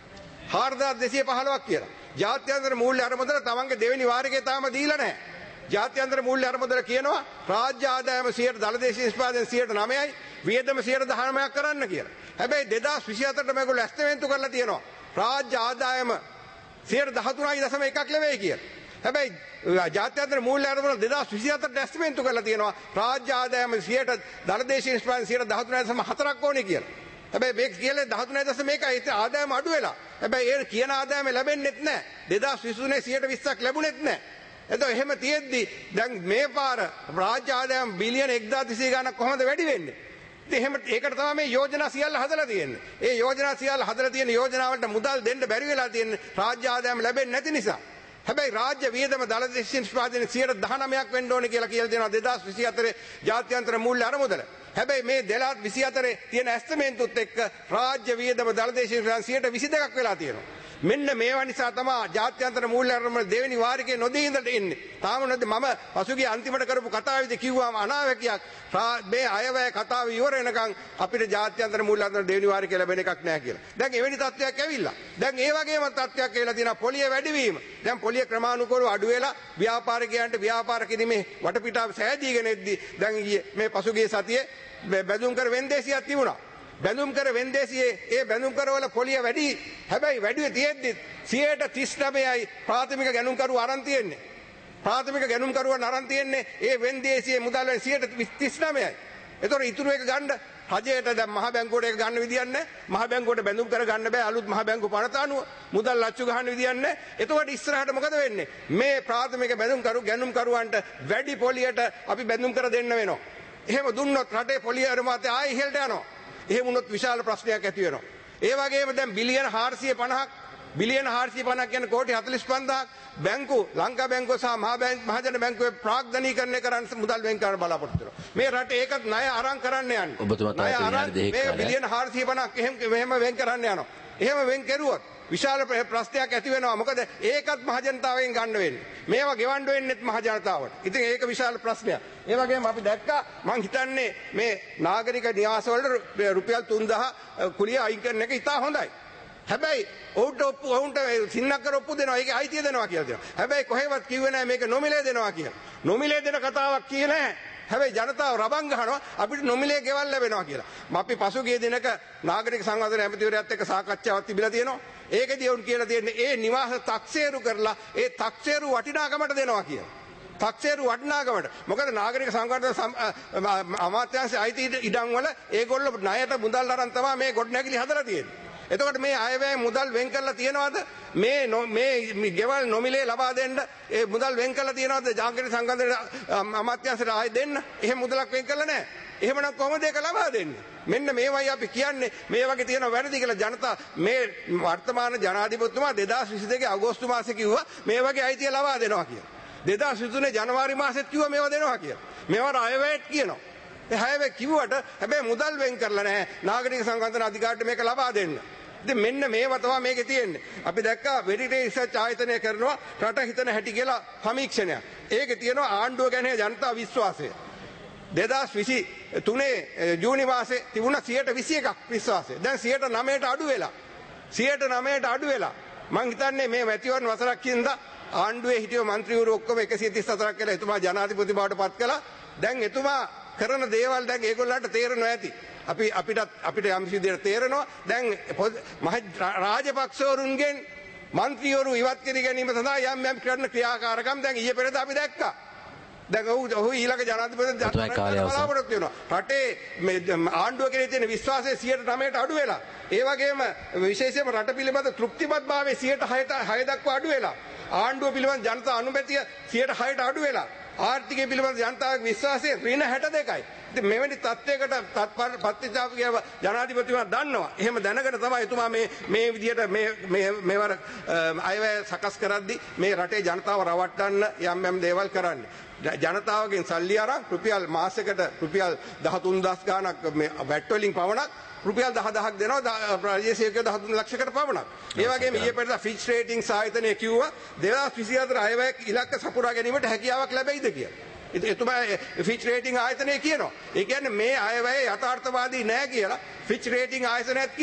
හාරදාස් දෙසිය පහළොවක් කියලා. ජාත්‍යන්තර මූල්‍ය අරමුදල තමන්ගේ දෙවෙනි වාරිකේ තාම දීලා නැහැ. ජාත්‍යන්තර මූල්‍ය අරමුදල කියනවා රාජ්‍ය ආදායම සියයට දළදේශීය නිෂ්පාදනය සියයට නවයයි වියදම සියයට දහනවයක් කරන්න කියලා. හැබැයි දෙදාස් විසිහතරට මේගොල්ලෝ ඇස්තමේන්තු කරලා තියෙනවා රාජ්‍ය ආදායම සියයට දහතුනයි දශම එකක් ලැබෙයි කියලා. හැබැයි ජාත්‍යන්තර මූල්‍ය අරමුදල දෙදාස් විසිහතරට ඇස්තමේන්තු කරලා තියෙනවා රාජ්‍ය ආදායම සියයට දළදේශීය නිෂ්පාදනය සියයට දහතුනයි දශම හතරක් ඕනේ කියලා. හැබැයි මේක කියන්නේ දහතුනයි දශම එකයි ඒ ආදායම අඩු වෙලා. හැබැයි ඒ කියන ආදායම ලැබෙන්නෙත් නැහැ. දෙදාස් විසිතුනේ සියයට විස්සක් ලැබුණෙත් නැහැ. එතකොට එහෙම තියෙද්දි දැන් මේ පාර රාජ්‍ය ආදායම බිලියන එක්දාස් දෙසීය ගණන් කොහොමද වැඩි වෙන්නේ? ඉතින් එහෙම ඒකට තමයි මේ යෝජනා සියල්ල හදලා තියෙන්නේ. ඒ යෝජනා සියල්ල හදලා තියෙන යෝජනාවලට මුදල් දෙන්න බැරි වෙලා තියෙන්නේ රාජ්‍ය ආදායම ලැබෙන්නේ නැති නිසා. හැබැයි රාජ්‍ය වියදම දළදේශීය නිෂ්පාදනයේ සියයට දහනවයක් වෙන්න ඕනේ කියලා කියලා දෙනවා දෙදාස් විසිහතරේ ජාත්‍යන්තර මූල්‍ය අරමුදල. හැබැයි මේ දෙදාස් විසිහතරේ තියෙන ඇස්තමේන්තුත් එක්ක රාජ්‍ය වියදම දළදේශීය නිෂ්පාදනයේ සියයට විසිදෙකක් වෙලා තියෙනවා. මෙන්න මේවා නිසා තමයි ජාත්‍යන්තර මූල්‍ය අරමුදල දෙවෙනි වාරිකේ නොදී ඉඳලා ඉන්නේ. තාම නැද්ද මම පසුගිය අන්තිමට කරපු කතාවේදී කිව්වාම අනාවැකියක් මේ අයවැය කතාව ඉවර වෙනකන් අපිට ජාත්‍යන්තර මූල්‍ය අරමුදල දෙවෙනි වාරිකේ ලැබෙන එකක් නැහැ කියලා. දැන් එවැනි තත්ත්වයක් ඇවිල්ලා. දැන් ඒ වගේම තත්ත්වයක් ඇවිල්ලා තියෙනවා පොලිය වැඩිවීම. දැන් පොලිය ක්‍රමානුකූලව අඩු වෙලා ව්‍යාපාරිකයන්ට ව්‍යාපාර කිරීමේ වටපිටාව සෑදීගෙන එද්දි දැන් මේ පසුගිය සතියේ බැඳුම් කර වෙන්දේසියක් තිබුණා. බැඳුම් කර වෙන්දේසියේ ඒ බැඳුම් කරවල පොලිය වැඩි. හැබැයි වැඩිවේ තියෙද්දි සියයට තිස් නවයයි ප්‍රාථමික ගැනුම්කරුව අරන් තියෙන්නේ. ප්‍රාථමික ගැනුම්කරුවන් අරන් තියෙන්නේ ඒ වෙන්දේසියේ මුදල් වලින් සියයට තිස් නවයයි. ඒතකොට ඉතුරු එක ගන්න රජයට දැන් මහ බැංකුවට එක ගන්න විදියක් නැහැ. මහ බැංකුවට බැඳුම් කර ගන්න බෑ අලුත් මහ බැංකු පනත අනුව මුදල් ලච්චු ගන්න විදියක් නැහැ. එතකොට ඉස්සරහට මොකද වෙන්නේ? මේ ප්‍රාථමික බැඳුම් කරු ගැනුම්කරුවන්ට වැඩි පොලියට අපි බැඳුම් කර දෙන්න වෙනවා. එහෙම දුන්නොත් රටේ පොලිය අරමාතේ ආයෙ ඉහළට යනවා. එහෙම වුණොත් විශාල ප්‍රශ්නයක් ඇති වෙනවා. ඒ වගේම දැන් බිලියන හාරසිය පනහක් බිලියන හාරසිය පනහක් කියන්නේ කෝටි හතළිස් පන්දාහක් බැංකු ලංකා බැංකුව සහ මහා මහජන බැංකුවේ ප්‍රාග්ධනීකරණය කරන්න මුදල් වෙන් කරන්න බලාපොරොත්තු වෙනවා. මේ රටේ ඒකත් ණය අරන් කරන්න යන්නේ. ඔබතුමා තාම විනාඩි දෙකක් මේ බිලියන හාරසිය පනහක් එහෙම මෙහෙම වෙන් කරන්න යනවා. එහෙම වෙන් කෙරුවොත් විශාල ප්‍රශ්නයක් ඇති වෙනවා. මොකද ඒකත් මහ ජනතාවගෙන් ගන්න වෙන්නේ. මේවා ගෙවන්න වෙන්නේත් මහ ජනතාවට. ඉතින් ඒක විශාල ප්‍රශ්නයක්. ඒ වගේම අපි දැක්කා මං හිතන්නේ මේ නාගරික නිවාසවල රුපියල් තුන්දාහ කුලිය අයින් කරන එක ඉතා හොඳයි. හැබැයි ඔවුන්ට ඔප්පු ඔවුන්ට සින්නක්කර ඔප්පු දෙනවා. ඒකේ අයිතිය දෙනවා කියලා දෙනවා. හැබැයි කොහෙවත් කිව්වේ නැහැ මේක නොමිලේ දෙනවා කියලා. නොමිලේ දෙන කතාවක් කියේ නැහැ. හැබැයි ජනතාව රබන් ගහනවා අපිට නොමිලේ ගෙවල් ලැබෙනවා කියලා. අපි පසුගිය දිනක නාගරික සංවර්ධන ඇමතිවරයාත් එක්ක සාකච්ඡාවක් තිබිලා තියෙනවා. ඒකදී වුන් කියලා තියෙන්නේ ඒ නිවාස තක්සේරු කරලා ඒ තක්සේරු වටිනාකමට දෙනවා කියලා. තක්සේරු වටිනාකමට. මොකද නාගරික සංවර්ධන අමාත්‍යාංශයේ අයිති ඉඩම් වල ඒගොල්ලෝ ණයට මුදල් අරන් තමයි මේ ගොඩනැගිලි හදලා තියෙන්නේ. එතකොට මේ අයවැය මුදල් වෙන් කරලා තියනවාද? මේ මේ ගෙවල් නොමිලේ ලබා දෙන්න ඒ මුදල් වෙන් කරලා තියනවාද? නාගරික සංවර්ධන අමාත්‍යාංශයට ආයෙ දෙන්න. එහෙම මුදලක් වෙන් කරලා නැහැ. එහෙමනම් කොහොමද ඒක ලබා දෙන්නේ? මෙන්න මේවයි අපි කියන්නේ මේ වගේ තියෙන වැරදි කියලා ජනතා මේ වර්තමාන ජනාධිපතිතුමා දෙදාස් විසිදෙකේ අගෝස්තු මාසේ කිව්වා මේ වගේ අයිතිය ලබා දෙනවා කියලා. දෙදාස් විසිතුනේ ජනවාරි මාසෙත් කිව්වා මේවා දෙනවා කියලා. මේවට අයවැයට කියනවා. ඒ අයවැය කිව්වට හැබැයි මුදල් වෙන් කරලා නැහැ. නාගරික සංවර්ධන අධිකාරියට මේක ලබා දෙන්න. ඉතින් මෙන්න මේවා තමයි මේකේ තියෙන්නේ. අපි දැක්කා වෙරිටේ රිසර්ච් ආයතනය කරනවා රට හිතන හැටි කියලා සමීක්ෂණයක්. ඒකේ තියෙනවා ආණ්ඩුව ගැන ජනතා විශ්වාසය. දෙදාස් විසිතුනේ ජූනි මාසේ තිබුණා සියයට විසි එකක් විශ්වාසය. දැන් සියයට නවයට අඩු වෙලා. සියයට නවයට අඩු වෙලා. මං හිතන්නේ මේ මැතිවරණ වසරක් ඉඳලා ආණ්ඩුවේ හිටිය മന്ത്രിවරු ඔක්කොම එකසිය තිස් හතරක් කියලා එතුමා ජනාධිපති බවට පත් කළා. දැන් එතුමා කරන දේවල් දැන් ඒගොල්ලන්ට තේරෙනවා ඇති. අපි අපිට අපිට යම් විදිහට තේරෙනවා. දැන් මහ රාජපක්ෂවරුන්ගෙන් മന്ത്രിවරු ඉවත් කර ගැනීම සඳහා යම් යම් කරන ක්‍රියාකාරකම් දැන් ඊයේ පෙරේද අපි දැක්කා. දැන් ඔහු ඔහු ඊළඟ ජනාධිපති බලාපොරොත්තු වෙනවා. රටේ මේ ආණ්ඩුව කෙරේ තියෙන විශ්වාසය සියයට නවයට අඩු වෙලා. ඒ වගේම විශේෂයෙන්ම රට පිළිබඳ තෘප්තිමත්භාවය සියයට හය දක්වා අඩු වෙලා. ආණ්ඩුව පිළිබඳ ජනතා අනුමැතිය සියයට හයට අඩු වෙලා. ආර්ථිකය පිළිබඳ ජනතාවගේ විශ්වාසය ඍණ හැට දෙකයි. ඉතින් මෙවැනි තත්ත්වයකට පත්‍රිකාව ජනාධිපතිතුමා දන්නවා. එහෙම දැනගෙන තමයි එතුමා මේ මේ විදිහට මේ මේ මේවර අයවැය සකස් කරද්දී මේ රටේ ජනතාව රවට්ටන්න යම් යම් දේවල් කරන්නේ. ජනතාවගෙන් සල්ලි අරන් රුපියල් මාසෙකට රුපියල් දහතුන් දහස් ගාණක් මේ වැට් වලින් පවණක් රුපියල් දහ දහක් දෙනවා රාජ්‍ය සේවකයෝ දහතුන් ලක්ෂයකට පමණක්. ඒ වගේම ඊයේ පෙරේද ෆිච් රේටින්ග්ස් ආයතනය කිව්වා දෙදාස් විසිහතර අයවැය ඉලක්ක සපුරා ගැනීමට හැකියාවක් ලැබෙයිද කියලා. එතුමා ෆිච් රේටිං ආයතනය කියනවා. ඒ කියන්නේ මේ අයවැය යථාර්ථවාදී නෑ කියලා ෆිච් රේටිං ආයතනයත් කියනවා.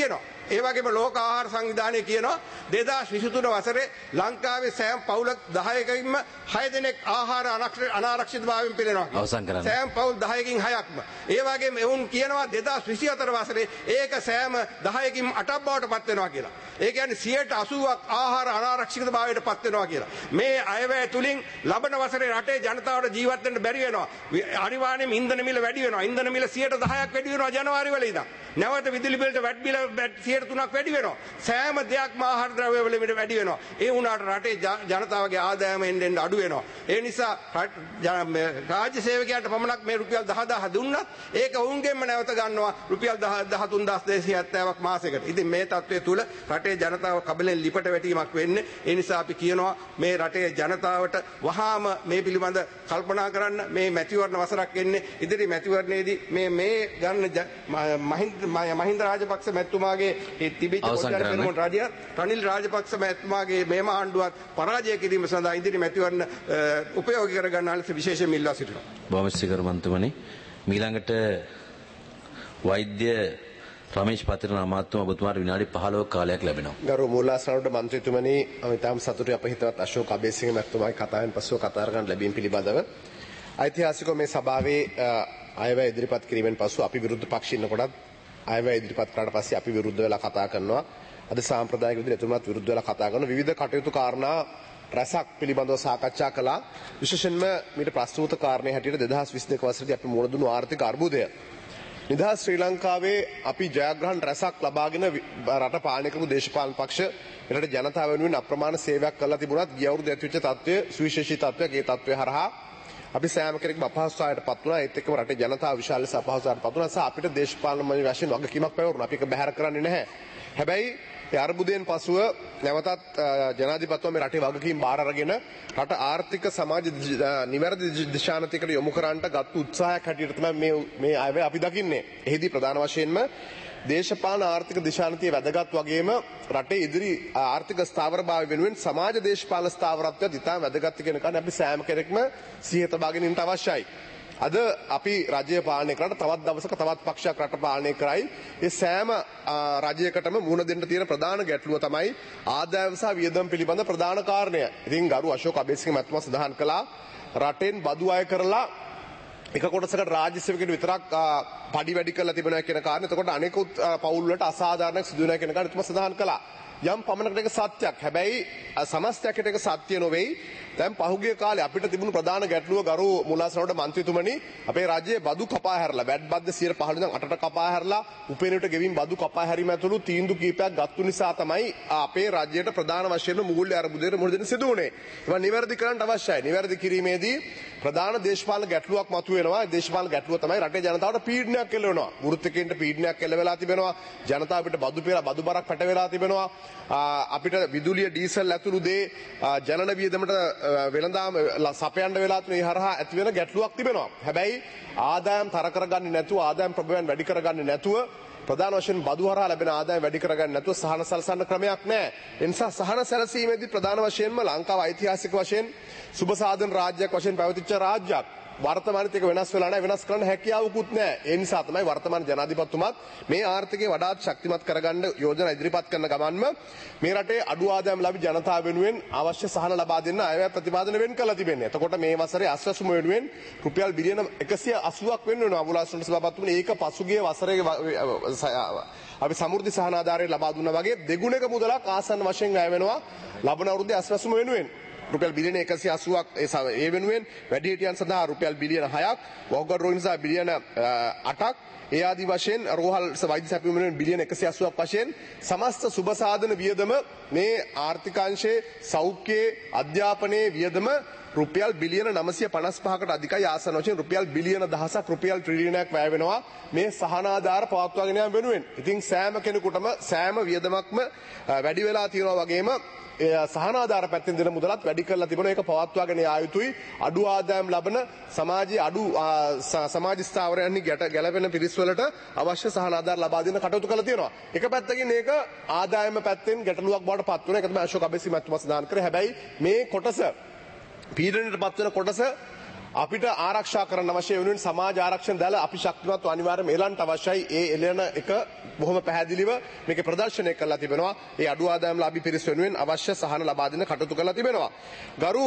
ඒ වගේම ලෝක ආහාර සංවිධානය කියනවා දෙදාස් විසිතුන වසරේ ලංකාවේ සෑම පවුලක් දහයකින්ම හය දෙනෙක් ආහාර අනාරක්ෂිතභාවයෙන් පෙළෙනවා කියලා. සෑම පවුල් දහයකින් හයක්ම. ඒ වගේම එවුන් කියනවා දෙදාස් විසිහතර වසරේ ඒක සෑම දහයකින් අටක් බවට පත් වෙනවා කියලා. ඒ කියන්නේ සියයට අසූවක් ආහාර අනාරක්ෂිතභාවයට පත් වෙනවා කියලා. මේ අයවැය තුලින් ලබන වසරේ රටේ ජනතාවට ජීවත් වෙන්න බැරි වෙනවා. අනිවාර්යයෙන්ම ඉන්ධන මිල වැඩි වෙනවා. ඉන්ධන මිල සියයට දහයක් වැඩි වෙනවා ජනවාරි වල ඉඳන්. නැවත විදුලි බිලට වැඩි බිල සියයට තුනක් වැඩි වෙනවා. සෑම දෙයක්ම ආහාර ද්‍රව්‍ය වල වැඩි වෙනවා. ඒ වුණාට රටේ ජනතාවගේ ආදායම එන්න අඩු වෙනවා. ඒ නිසා රාජ්‍ය සේවකයන්ට පමණක් මේ රුපියල් දහදාහ දුන්නත් ඒක ඔවුන්ගෙන්ම නැවත ගන්නවා රුපියල් දහතුන් හදාස් දෙසිය හැත්තෑවක් මාසයකට. ඉතින් මේ තත්ත්වය තුල රටේ ජනතාව කබලෙන් ලිපට වැටීමක් වෙන්නේ. ඒ නිසා අපි කියනවා මේ රටේ ජනතාවට වහාම මේ පිළිබඳ කල්පනා කරන්න. මේ මැතිවරණ වසරක් එන්නේ. ඉදිරි මැතිවරණයේදී මේ මේ ගන්න මහින්ද මහින්ද රාජපක්ෂ මැතිතුමාගේ තිබිච්ච පොඩ්ඩක් රාජ්‍ය රනිල් රාජපක්ෂ මැතිතුමාගේ මේම ආණ්ඩුවත් පරාජය කිරීම සඳහා ඉදිරි මැතිවරණ උපයෝගී කර ගන්න ලෙස විශේෂයෙන් ඉල්ලා සිටිනවා. බොහොම ස්තුතියි මන්තුමනි. ඊළඟට වෛද්‍ය රමේෂ් පතිරණ අමාත්‍යතුමා ඔබතුමාට විනාඩි පහළොවක කාලයක් ලැබෙනවා. ගරු මූලාශ්‍රවණට මන්ත්‍රීතුමනි අමිතාම සතුටුයි අප හිතවත් අශෝක් අබේසිංහ මැතිතුමාගේ කතාවෙන් පසුව කතා කරන්න ලැබීම පිළිබඳව. ඓතිහාසිකව මේ සභාවේ අයවැය ඉදිරිපත් කිරීමෙන් පසු අපි විරුද්ධ පක්ෂ ඉන්නකොටත් අයවැය ඉදිරිපත් කරාට පස්සේ අපි විරුද්ධ වෙලා කතා කරනවා. අද සාම්ප්‍රදායික විදිහට එතුමාත් විරුද්ධ වෙලා කතා කරන විවිධ කටයුතු කාරණා රසක් පිළිබඳව සාකච්ඡා කළා. විශේෂයෙන්ම මීට ප්‍රස්තුත කාරණේ හැටියට දෙදහස් විසි දෙක වසරේදී අපි මුහුණ දුණු ආර්ථික අර්බුදය. නිදහස් ශ්‍රී ලංකාවේ අපි ජයග්‍රහණ රැසක් ලබාගෙන රට පාලනය කරපු දේශපාලන පක්ෂ එරට ජනතාව වෙනුවෙන් අප්‍රමාණ සේවයක් කළා තිබුණත් ගිය අවුරුද්ද ඇතිවෙච්ච තත්ත්වය සුවිශේෂී තත්ත්වයක්. ඒ තත්ත්වය හරහා අපි සෑම කෙනෙක්ම අපහසුතාවයට පත් වුණා. ඒත් එක්කම රටේ ජනතාව විශාල ලෙස අපහසුතාවයට පත් වුණා. සහ අපිට දේශපාලන වශයෙන් වගකීමක් පැවරුණා. අපි ඒක බැහැර කරන්නේ නැහැ. හැබැයි ඒ අර්බුදයෙන් පසුව නැවතත් ජනාධිපතිතුමා මේ රටේ වගකීම් බාර අරගෙන රට ආර්ථික සමාජ නිවැරදි දිශානතියකට යොමු කරන්නට ගත් උත්සාහයක් හැටියට තමයි මේ මේ අයවැය අපි දකින්නේ. එහිදී ප්‍රධාන වශයෙන්ම දේශපාලන ආර්ථික දිශානතිය වැදගත් වගේම රටේ ඉදිරි ආර්ථික ස්ථාවරභාවය වෙනුවෙන් සමාජ දේශපාලන ස්ථාවරත්වය ඉතාම වැදගත් කියන කාරණේ අපි සෑම කෙනෙක්ම සිහිත බාගෙන ඉන්න අවශ්‍යයි. අද අපි රජය පාලනය කරාට තවත් දවසක තවත් පක්ෂයක් රට පාලනය කරයි. ඒ සෑම රජයකටම මුහුණ දෙන්න තියෙන ප්‍රධාන ගැටලුව තමයි ආදායම සහ වියදම් පිළිබඳ ප්‍රධාන කාරණය. ඉතින් ගරු අශෝක් අබේසිංහ මැතිතුමා සඳහන් කළා රටෙන් බදු අය කරලා එක කොටසකට රාජ්‍ය සේවකයන්ට විතරක් පඩි වැඩි කරලා තිබෙනවා කියන කාරණේ. එතකොට අනෙකුත් පවුල් වලට අසාධාරණයක් සිදු වෙනවා කියන කාරණේ එතුමා සඳහන් කළා. යම් පමණකට ඒක සත්‍යයක්. හැබැයි සමස්තයකට ඒක සත්‍ය නොවේයි. දැන් පහුගිය කාලේ අපිට තිබුණු ප්‍රධාන ගැටලුව ගරු මුලාසරවට මන්ත්‍රීතුමනි අපේ රාජ්‍යයේ බදු කපා හැරලා වැට් බද්ද සියයට පහළ ඉඳන් අටට කපා හැරලා උපේනට ගෙවීම් බදු කපා හැරීම ඇතුළු තීන්දුව කීපයක් ගත්තු නිසා තමයි අපේ රාජ්‍යයට ප්‍රධාන වශයෙන්ම මූල්‍ය අර්බුදයට මුහුණ දෙන්න සිදු වුණේ. ඒවා නිවැරදි කරන්න අවශ්‍යයි. නිවැරදි කිරීමේදී ප්‍රධාන දේශපාලන ගැටලුවක් මතුවෙනවා. ඒ දේශපාලන ගැටලුව තමයි රටේ ජනතාවට පීඩනයක් එල්ලවෙනවා. වෘත්තිකයන්ට පීඩනයක් එල්ලවෙලා තිබෙනවා. ජනතාව පිට බදු පෙරා බදු බරක් පැට වෙලා තිබෙනවා. අපිට විදුලිය ඩීසල් ඇතුළු දේ ජනන වියදමට වෙළඳාම සපයන්න වෙලා තියෙන හරහා ඇති වෙන ගැටලුවක් තිබෙනවා. හැබැයි ආදායම් තර කරගන්නේ නැතුව ආදායම් ප්‍රභවයන් වැඩි කරගන්නේ නැතුව ප්‍රධාන වශයෙන් බදු හරහා ලැබෙන ආදායම් වැඩි කරගන්නේ නැතුව සහන සලසන්න ක්‍රමයක් නැහැ. ඒ නිසා සහන සැලසීමේදී ප්‍රධාන වශයෙන්ම ලංකාව ඓතිහාසික වශයෙන් සුබ සාධන රාජ්‍යයක් වශයෙන් පැවතිච්ච රාජ්‍යයක්. වර්තමානයේත් ඒක වෙනස් වෙලා නැහැ. වෙනස් කරන්න හැකියාවකුත් නැහැ. ඒ නිසා තමයි වර්තමාන ජනාධිපතිතුමාත් මේ ආර්ථිකය වඩාත් ශක්තිමත් කරගන්න යෝජනා ඉදිරිපත් කරන ගමන්ම මේ රටේ අඩු ආදායම් ලැබි ජනතාව වෙනුවෙන් අවශ්‍ය සහන ලබා දෙන්න අයවැය ප්‍රතිපාදන වෙන් කළා තිබෙන්නේ. එතකොට මේ වසරේ අස්වැසුම වෙනුවෙන් රුපියල් බිලියන එකසිය අසූවක් වෙන්න වෙනවා අබුලාසුන්ට සභාපතිතුමනි. ඒක පසුගිය වසරේ අපි සමෘද්ධි සහන ආධාරය ලබා දුන්නා වගේ දෙගුණයක මුදලක් ආසන්න වශයෙන් වැය වෙනවා ලබන අවුරුද්දේ අස්වැසුම වෙනුවෙන්. රුපියල් බිලියන එකසිය අසූවක් ඒ වෙනුවෙන් වැඩිහිටියන් සඳහා රුපියල් බිලියන හයක් වහුගත් රෝගීන් සඳහා බිලියන අටක් ඒ ආදී වශයෙන් රෝහල් වෛද්‍ය සැපයීම වෙනුවෙන් බිලියන එකසිය අසූවක් වශයෙන් සමස්ත සුබ සාධන වියදම මේ ආර්ථිකාංශයේ සෞඛ්‍යයේ අධ්‍යාපනයේ වියදම රුපියල් බිලියන නවසිය පනස් පහකට අධිකයි. ආසන්න වශයෙන් රුපියල් බිලියන දහසක් රුපියල් ට්‍රිලියනයක් වැය වෙනවා මේ සහනාධාර පවත්වාගෙන යාම වෙනුවෙන්. ඉතින් සෑම කෙනෙකුටම සෑම වියදමක්ම වැඩි වෙලා තියෙනවා වගේම සහනාධාර පැත්තෙන් දෙන මුදලත් වැඩි කරලා තිබුණා. ඒක පවත්වාගෙන යා යුතුයි. අඩු ආදායම් ලබන සමාජයේ අඩු සමාජ ස්ථාවරයන්හි ගැලපෙන පිරිස් වලට අවශ්‍ය සහනාධාර ලබා දෙන්න කටයුතු කරලා තියෙනවා. එක පැත්තකින් මේක ආදායම පැත්තෙන් ගැටලුවක් බවට පත් වෙනවා. ඒක තමයි අශෝක් අබේසිංහ මහත්මයා සඳහන් කරේ. හැබැයි මේ කොටස පීඩනයට පත් වෙන කොටස අපිට ආරක්ෂා කරන්න අවශ්‍ය වෙනුවෙන් සමාජ ආරක්ෂණ දාලා අපි ශක්තිමත්ව අනිවාර්යයෙන්ම එලන්ට අවශ්‍යයි. ඒ එලෙන එක බොහොම පැහැදිලිව මේක ප්‍රදර්ශනය කරලා තිබෙනවා. ඒ අඩු ආදායම් ලාභී පිරිස වෙනුවෙන් අවශ්‍ය සහන ලබා දෙන්න කටයුතු කරලා තිබෙනවා. ගරු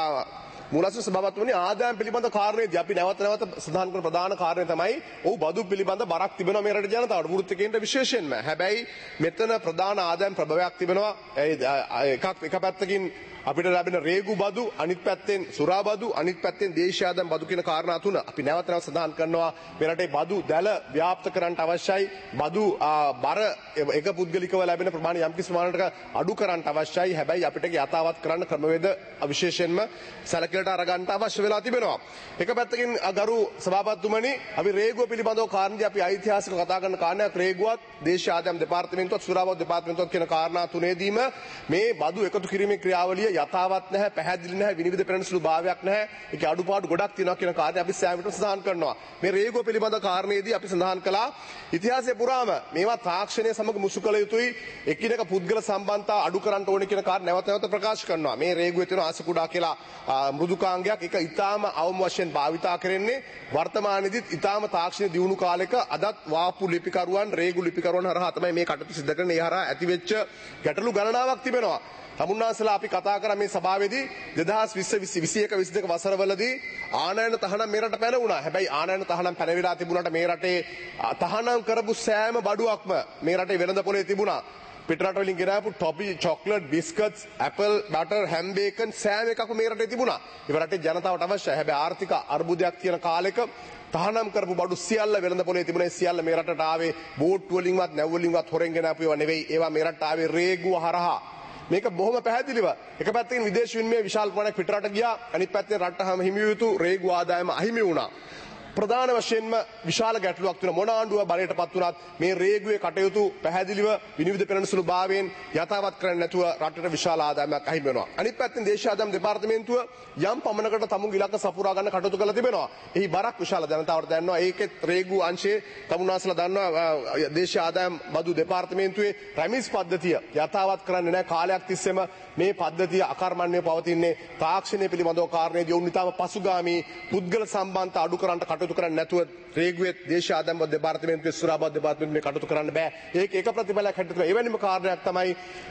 මුලස්ස සභාපතිතුමනි, ආදායම් පිළිබඳ කාරණේදී අපි නැවත නැවත සඳහන් කරන ප්‍රධාන කාරණේ තමයි ඔව් බදු පිළිබඳ බරක් තිබෙනවා මේ රටේ ජනතාවට, වෘත්තිකයන්ට විශේෂයෙන්ම. හැබැයි මෙතන ප්‍රධාන ආදායම් ප්‍රභවයක් තිබෙනවා. එකක් එක පැත්තකින් අපිට ලැබෙන රේගු බදු, අනිත් පැත්තෙන් සුරා බදු, අනිත් පැත්තෙන් දේශීය ආදායම් බදු කියන කාරණා තුන අපි නැවත නැවත සඳහන් කරනවා. මේ රටේ බදු දැල ව්‍යාප්ත කරන්න අවශ්‍යයි. බදු බර එක පුද්ගලිකව ලැබෙන ප්‍රමාණය යම්කිසි ප්‍රමාණයකට අඩු කරන්න අවශ්‍යයි. හැබැයි අපිට යථාවත් කරන්න ක්‍රමවේද විශේෂයෙන්ම සැලකිලිට අරගන්න අවශ්‍ය වෙලා තිබෙනවා. එක පැත්තකින් ගරු සභාපතිතුමනි, අපි රේගුව පිළිබඳව කාරණේ අපි ඓතිහාසිකව කතා කරන කාරණයක් රේගුවත්, දේශීය ආදායම් දෙපාර්තමේන්තුවත්, සුරා බදු දෙපාර්තමේන්තුවත් කියන කාරණා තුනේදීම මේ බදු එකතු කිරීමේ ක්‍රියාවලිය යථාවත් නැහැ, පැහැදිලි නැහැ, විනිවිද පෙනෙන සුළු භාවයක් නැහැ. ඒකේ අඩුපාඩු ගොඩක් තියෙනවා කියන කාරණේ අපි සෑම විටම සඳහන් කරනවා. මේ රේගුව පිළිබඳ කාරණේදී අපි සඳහන් කළා ඉතිහාසයේ පුරාම මේවා තාක්ෂණය සමග මුසු කළ යුතුයි, එකිනෙක පුද්ගල සම්බන්ධතා අඩු කරන්න ඕනේ කියන කාරණේ නැවත නැවත ප්‍රකාශ කරනවා. මේ රේගුවේ තියෙන ආසකුඩා කියලා මෘදුකාංගයක් ඒක ඊටාම අවම වශයෙන් භාවිතා කරන්නේ වර්තමානයේදීත් ඊටාම තාක්ෂණ දියුණු කාලයක අදත් වාපු ලිපිකරුවන්, රේගු ලිපිකරුවන් හරහා තමයි මේ කටයුතු සිදු කරන්නේ. ඒ හරහා ඇතිවෙච්ච ගැටලු ගණනාවක් තිබෙනවා. තමුන්නාසලා අපි කතා කරා මේ සභාවේදී දෙදහස් විස්ස විසි එක විසි දෙක වසරවලදී ආනයන තහනම් මේ රට පැන වුණා. හැබැයි ආනයන තහනම් පැනවිලා තිබුණාට මේ රටේ තහනම් කරපු සෑම බඩුවක්ම මේ රටේ වෙළඳ පොලේ තිබුණා. පිටරට වලින් ගෙනාපු toffee, chocolate, biscuits, apple, butter, ham bacon සෑම එකක්ම මේ රටේ තිබුණා. ඒ රටේ ජනතාවට අවශ්‍යයි. හැබැයි ආර්ථික අර්බුදයක් තියෙන කාලෙක තහනම් කරපු බඩු සියල්ල වෙළඳ පොලේ තිබුණේ. සියල්ල මේ රටට ආවේ බෝට්ටු වලින්වත් නැව් වලින්වත් හොරෙන් ගෙනාපු ඒවා නෙවෙයි. ඒවා මේ රටට ආවේ රේගුව හරහා. මේක බොහොම පැහැදිලිව එක පැත්තකින් විදේශ විනිමය විශාල ප්‍රමාණයක් පිටරට ගියා, අනිත් පැත්තෙන් රටට හැම හිමි යුතු රේගු ආදායම අහිමි වුණා. ප්‍රධාන වශයෙන්ම විශාල ගැටලුවක් තියෙනවා. මොන ආණ්ඩුව බලයටපත් වුණත් මේ රේගුවේ කටයුතු පැහැදිලිව විනිවිද පෙනෙන සුළු භාවයෙන් යථාවත් කරන්නේ නැතුව රටට විශාල ආදායමක් අහිමි වෙනවා. අනිත් පැත්තෙන් දේශීය ආදායම් දෙපාර්තමේන්තුව යම් පමණකට තමුන්ගේ ඉලක්ක සපුරා ගන්න කටයුතු කරලා තිබෙනවා. එහි බරක් විශාල ජනතාවට දැනෙනවා. ඒකෙත් රේගු අංශයේ තමුන්නාසලා දන්නවා දේශීය ආදායම් බදු දෙපාර්තමේන්තුවේ රැමිස් පද්ධතිය යථාවත් කරන්නේ නැහැ. කාලයක් තිස්සේම මේ පද්ධතිය අකර්මණ්‍යව පවතින්නේ තාක්ෂණය පිළිබඳව කාරණේදී උන් නිතාම පසුගාමී පුද්ගල සම්බන්ධතා අඩු කරන්න කටයුතු කරන්නේ නැතුව රේගුවේ දේශීය ආදායම් බදු දෙපාර්තමේන්තුවේ සුරා බදු දෙපාර්තමේන්තුවේ කටයුතු කරන්න බෑ. ඒක එක ප්‍රතිඵලයක් හැටියට එවැනිම කාරණයක් තමයි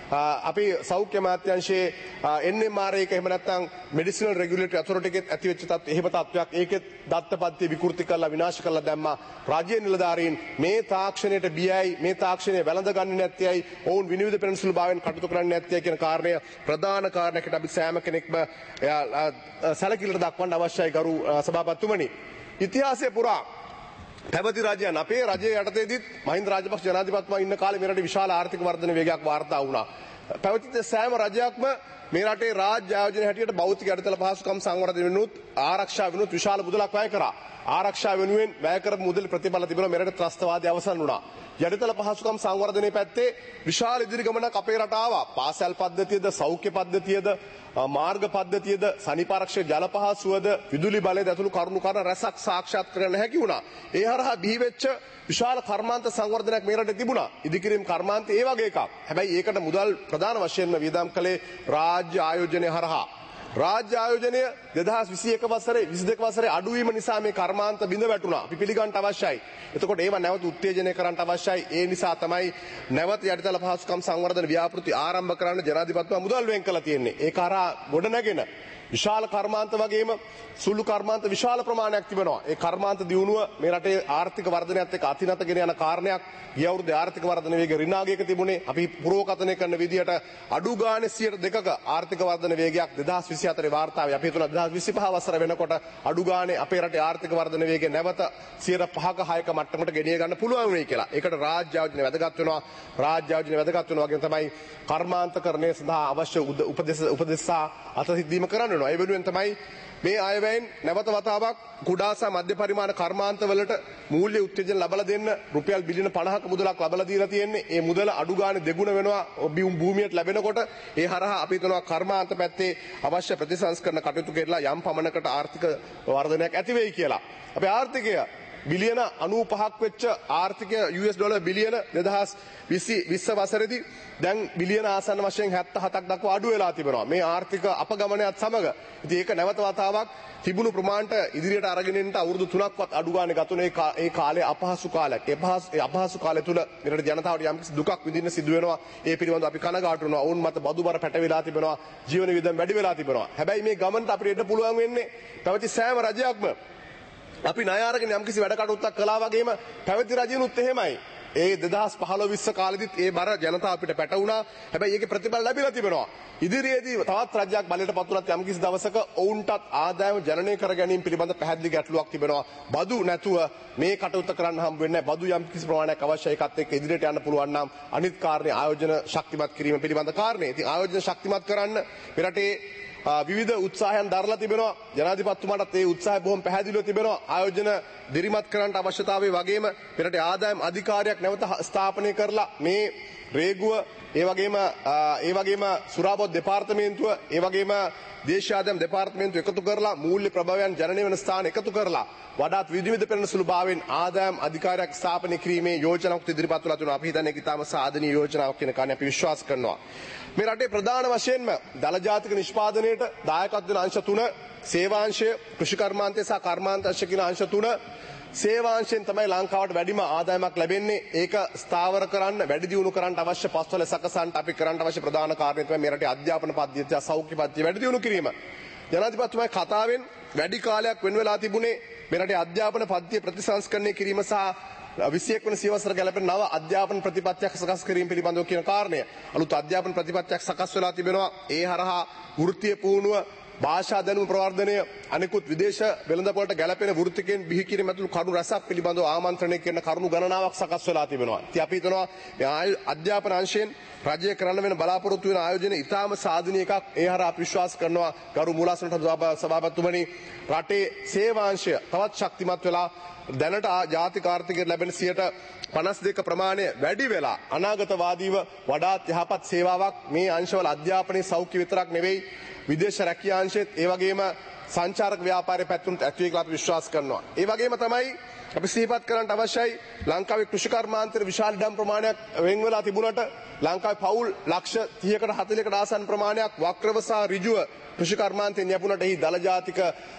අපි සෞඛ්‍ය අමාත්‍යාංශයේ එන් එම් ආර් එක එහෙම නැත්නම් මෙඩිසිනල් රෙගියුලේටරි ඔතොරිටි එකෙත් ඇති වෙච්ච තත් එහෙම තත්ත්වයක්. ඒකෙත් දත්තපද්ධතිය විකෘති කරලා විනාශ කරලා දැම්මා. රාජ්‍ය නිලධාරීන් මේ තාක්ෂණයට බියයි, මේ තාක්ෂණය වැළඳ ගන්නේ නැත්තේයි, ඔවුන් විනිවිද පෙනෙන සුළු භාවයෙන් කටයුතු කරන්නේ නැත්තේ කියන කාරණය ප්‍රධාන කාරණයකට අපි සෑම කෙනෙක්ම සැලකිලිට දක්වන්න අවශ්‍යයි. ගරු සභාපතිතුමනි, ඉතිහාසයේ පුරා පැවති රජයන් අපේ රජයේ යටතේදීත් මහින්ද රාජපක්ෂ ජනාධිපතිතුමා ඉන්න කාලේ මේ රටේ විශාල ආර්ථික වර්ධන වේගයක් වාර්තා වුණා. පැවතිච්ච සෑම රජයක්ම මේ රටේ රාජ්‍ය ආයෝජන හැටියට භෞතික අඩතල පහසුකම් සංවර්ධනය වෙනුත් ආරක්ෂා වෙනුත් විශාල මුදලක් වැය කරා. ආරක්ෂා වෙනුවෙන් වැය කරපු මුදල් ප්‍රතිඵල තිබෙනවා. මේ රටේ ත්‍රස්තවාදය අවසන් වුණා. යටිතල පහසුකම් සංවර්ධනයේ පැත්තේ විශාල ඉදිරි ගමනක් අපේ රට ආවා. පාසල් පද්ධතියද, සෞඛ්‍ය පද්ධතියද, මාර්ග පද්ධතියද, සනිපාරක්ෂක ජල පහසුවද, විදුලි බලයද ඇතුළු කරුණු කාරණා රැසක් සාක්ෂාත් කරගන්න හැකි වුණා. ඒ හරහා බිහිවෙච්ච විශාල කර්මාන්ත සංවර්ධනයක් මේ රටේ තිබුණා. ඉදිකිරීම් කර්මාන්ත ඒ වගේ එකක්. හැබැයි ඒකට මුදල් ප්‍රධාන වශයෙන්ම වියදම් කළේ රාජ්‍ය ආයෝජනය හරහා. රාජ්‍ය ආයෝජනය දෙදහස් විසි එක වසරේ විසි දෙක වසරේ අඩුවීම නිසා මේ කර්මාන්ත බිඳ වැටුණා. අපි පිළිගන්න අවශ්‍යයි. එතකොට ඒවා නැවත උත්තේජනය කරන්න අවශ්‍යයි. ඒ නිසා තමයි නැවත යටිතල පහසුකම් සංවර්ධන ව්‍යාපෘති ආරම්භ කරන්න ජනාධිපතිතුමා මුදල් වෙන් කළා තියෙන්නේ. ඒක හරහා ගොඩනැගෙන විශාල කර්මාන්ත වගේම සුළු කර්මාන්ත විශාල ප්‍රමාණයක් තිබෙනවා. ඒ කර්මාන්ත දියුණුව මේ රටේ ආර්ථික වර්ධනයත් එක්ක අතිනතගෙන යන කාරණයක්. ගිය අවුරුද්දේ ආර්ථික වර්ධන වේගය ඍණාගයක තිබුණේ. අපි පුරෝකථනය කරන විදිහට අඩු ගානේ සියයට දෙකක ආර්ථික වර්ධන වේගයක් දෙදහස් විසි හතරේ වාර්තාවේ අපි හිතනවා දෙදහස් විසි පහ වසර වෙනකොට අඩු ගානේ අපේ රටේ ආර්ථික වර්ධන වේගය නැවත සියයට පහක හයක මට්ටමකට ගෙනිය ගන්න පුළුවන් වෙයි කියලා. ඒකට රාජ්‍ය ආයෝජනය වැදගත් වෙනවා. රාජ්‍ය ආයෝජනය වැදගත් වෙනවා වගේම තමයි කර්මාන්තකරණය සඳහා අවශ්‍ය උපදෙස් උපදෙස් අතහිදීම කරන්න වෙනවා. ඒ වෙනුවෙන් තමයි මේ අයවැයෙන් නැවත වතාවක් කුඩා සහ මධ්‍ය පරිමාණ කර්මාන්තවලට මූල්‍ය උත්තේජන ලබා දෙන්න රුපියල් බිලියන පනහක මුදලක් ලබා දීලා තියෙන්නේ. ඒ මුදල අඩු ගානේ දෙගුණ වෙනවා භූමියට ලැබෙනකොට. ඒ හරහා අපි හිතනවා කර්මාන්ත පැත්තේ අවශ්‍ය ප්‍රතිසංස්කරණ කටයුතු කරලා යම් පමණකට ආර්ථික වර්ධනයක් ඇති වෙයි කියලා. අපේ ආර්ථිකය බිලියන අනූපහක් වෙච්ච ආර්ථිකය යු එස් ඩොලර් බිලියන දෙදහස් විස්ස වසරේදී දැන් බිලියන ආසන්න වශයෙන් හැත්තෑ හතක් දක්වා අඩු වෙලා තිබෙනවා. මේ ආර්ථික අපගමනයත් සමග. ඉතින් ඒක නැවත වතාවක් තිබුණු ප්‍රමාණයට ඉදිරියට අරගෙන යන්න අවුරුදු තුනක්වත් අඩු ගානේ ගතුනේ ඒ කාලේ අපහසු කාලයක්. ඒ අපහසු කාලය තුල මෙරට ජනතාවට යම්කිසි දුකක් විඳින්න සිදු වෙනවා. ඒ පිළිබඳව අපි කනගාටු වෙනවා. ඔවුන් මත බදු බර පැට වෙලා තිබෙනවා. ජීවන වියදම් වැඩි වෙලා තිබෙනවා. හැබැයි මේ ගමනට අපිට එන්න පුළුවන් වෙන්නේ පැවති සෑම රජයක්ම අපි ණය අරගෙන යම්කිසි වැඩ කටයුත්තක් කළා වගේම පැවති රජිනුත් එහෙමයි. ඒ දෙදහස් පහළොව විස්ස කාලෙදිත් ඒ බර ජනතාව අපිට පැට වුණා. හැබැයි ඒකේ ප්‍රතිඵල ලැබිලා තිබෙනවා. ඉදිරියේදී තවත් රජයක් බලයට පත් වුණත් යම්කිසි දවසක ඔවුන්ටත් ආදායම ජනනය කර ගැනීම පිළිබඳ පැහැදිලි ගැටලුවක් තිබෙනවා. බදු නැතුව මේ කටයුත්ත කරන්න හම්බ වෙන්නේ නැහැ. බදු යම්කිසි ප්‍රමාණයක් අවශ්‍යයි. ඒකත් එක්ක ඉදිරියට යන්න පුළුවන් නම් අනිත් කාරණේ ආයෝජන ශක්තිමත් කිරීම පිළිබඳ කාරණේ. ඉතින් ආයෝජන ශක්තිමත් කරන්න මෙරටේ විවිධ උත්සාහයන් දරලා තිබෙනවා. ජනාධිපතිතුමාටත් ඒ උත්සාහය බොහොම පැහැදිලිව තිබෙනවා. ආයෝජන දිරිමත් කරන්නට අවශ්‍යතාවය වගේම මෙරට ආදායම් අධිකාරියක් නැවත ස්ථාපනය කරලා මේ රේගුව ඒ වගේම ඒ වගේම සුරාපොත් දෙපාර්තමේන්තුව ඒ වගේම දේශීය ආදායම් දෙපාර්තමේන්තුව එකතු කරලා මූල්‍ය ප්‍රභවයන් ජනනය වෙන ස්ථාන එකතු කරලා වඩාත් විවිධ පෙරණ සුළු භාවයෙන් ආදායම් අධිකාරියක් ස්ථාපනය කිරීමේ යෝජනාවක් ඉදිරිපත් වෙලා තිනවා. අපි හිතන්නේ ඒක ඉතාම සාධනීය යෝජනාවක් කියන කාරණේ අපි විශ්වාස කරනවා. මේ රටේ ප්‍රධාන වශයෙන්ම දල ජාතික නිෂ්පාදනයේට දායකත්ව වෙන අංශ තුන සේවාංශය, කෘෂිකර්මාන්තය සහ කර්මාන්තංශ කියන අංශ තුන සේවාංශයෙන් තමයි ලංකාවට වැඩිම ආදායමක් ලැබෙන්නේ. ඒක ස්ථාවර කරන්න, වැඩි දියුණු කරන්න අවශ්‍ය පස්වල සකසන්න අපි කරන්න අවශ්‍ය ප්‍රධාන කාරණේ තමයි මේ රටේ අධ්‍යාපන පද්ධතිය, සෞඛ්‍ය පද්ධතිය වැඩි දියුණු කිරීම. ජනාධිපතිතුමාගේ කතාවෙන් වැඩි කාලයක් වෙන වෙලා තිබුණේ මේ රටේ අධ්‍යාපන පද්ධතිය ප්‍රතිසංස්කරණය කිරීම සහ විසි එක් වන සියවසර ගැලපෙන නව අධ්‍යාපන ප්‍රතිපත්තියක් සකස් කිරීම පිළිබඳව කියන කාරණය. අලුත් අධ්‍යාපන ප්‍රතිපත්තියක් සකස් වෙලා තිබෙනවා. ඒ හරහා වෘත්තීය පුහුණුව, භාෂා දැනුම ප්‍රවර්ධනය, අනෙකුත් විදේශ වෙළඳපොළට ගැලපෙන වෘත්තිකයන් බිහි කිරීම ඇතුළු කරුණු රැසක් පිළිබඳව ආමන්ත්‍රණය කරන කරුණු ගණනාවක් සකස් වෙලා තිබෙනවා. ඉතින් අපි හිතනවා මේ අධ්‍යාපන අංශයෙන් රජය කරන්න වෙන බලාපොරොත්තු වෙන ආයෝජන ඉතාම සාධනීය එකක්. ඒ හරහා අපි විශ්වාස කරනවා ගරු මූලාසන සභාපතිතුමනි රටේ සේවාංශය තවත් ශක්තිමත් වෙලා දැනට ජාතික ආර්ථිකයට ලැබෙන සියයට පනස් දෙක ප්‍රමාණය වැඩි වෙලා අනාගතවාදීව වඩාත් යහපත් සේවාවක් මේ අංශවල අධ්‍යාපනයේ සෞඛ්‍ය විතරක් නෙවෙයි විදේශ රැකියා අංශෙත් ඒ වගේම සංචාරක ව්‍යාපාරයේ පැත්තට ඇති වෙයි කියලා අපි විශ්වාස කරනවා. ඒ වගේම තමයි අපි සිහිපත් කරන්න අවශ්‍යයි ලංකාවේ කෘෂිකර්මාන්තයේ විශාල ඉඩම් ප්‍රමාණයක් වෙන් වෙලා තිබුණට ලංකාවේ පවුල් ලක්ෂ තිහකට හතළිහකට ආසන්න ප්‍රමාණයක් වක්‍රව සහ ඍජුව කෘෂිකර්මාන්තයෙන් යැපුණට එහි දල ජාතික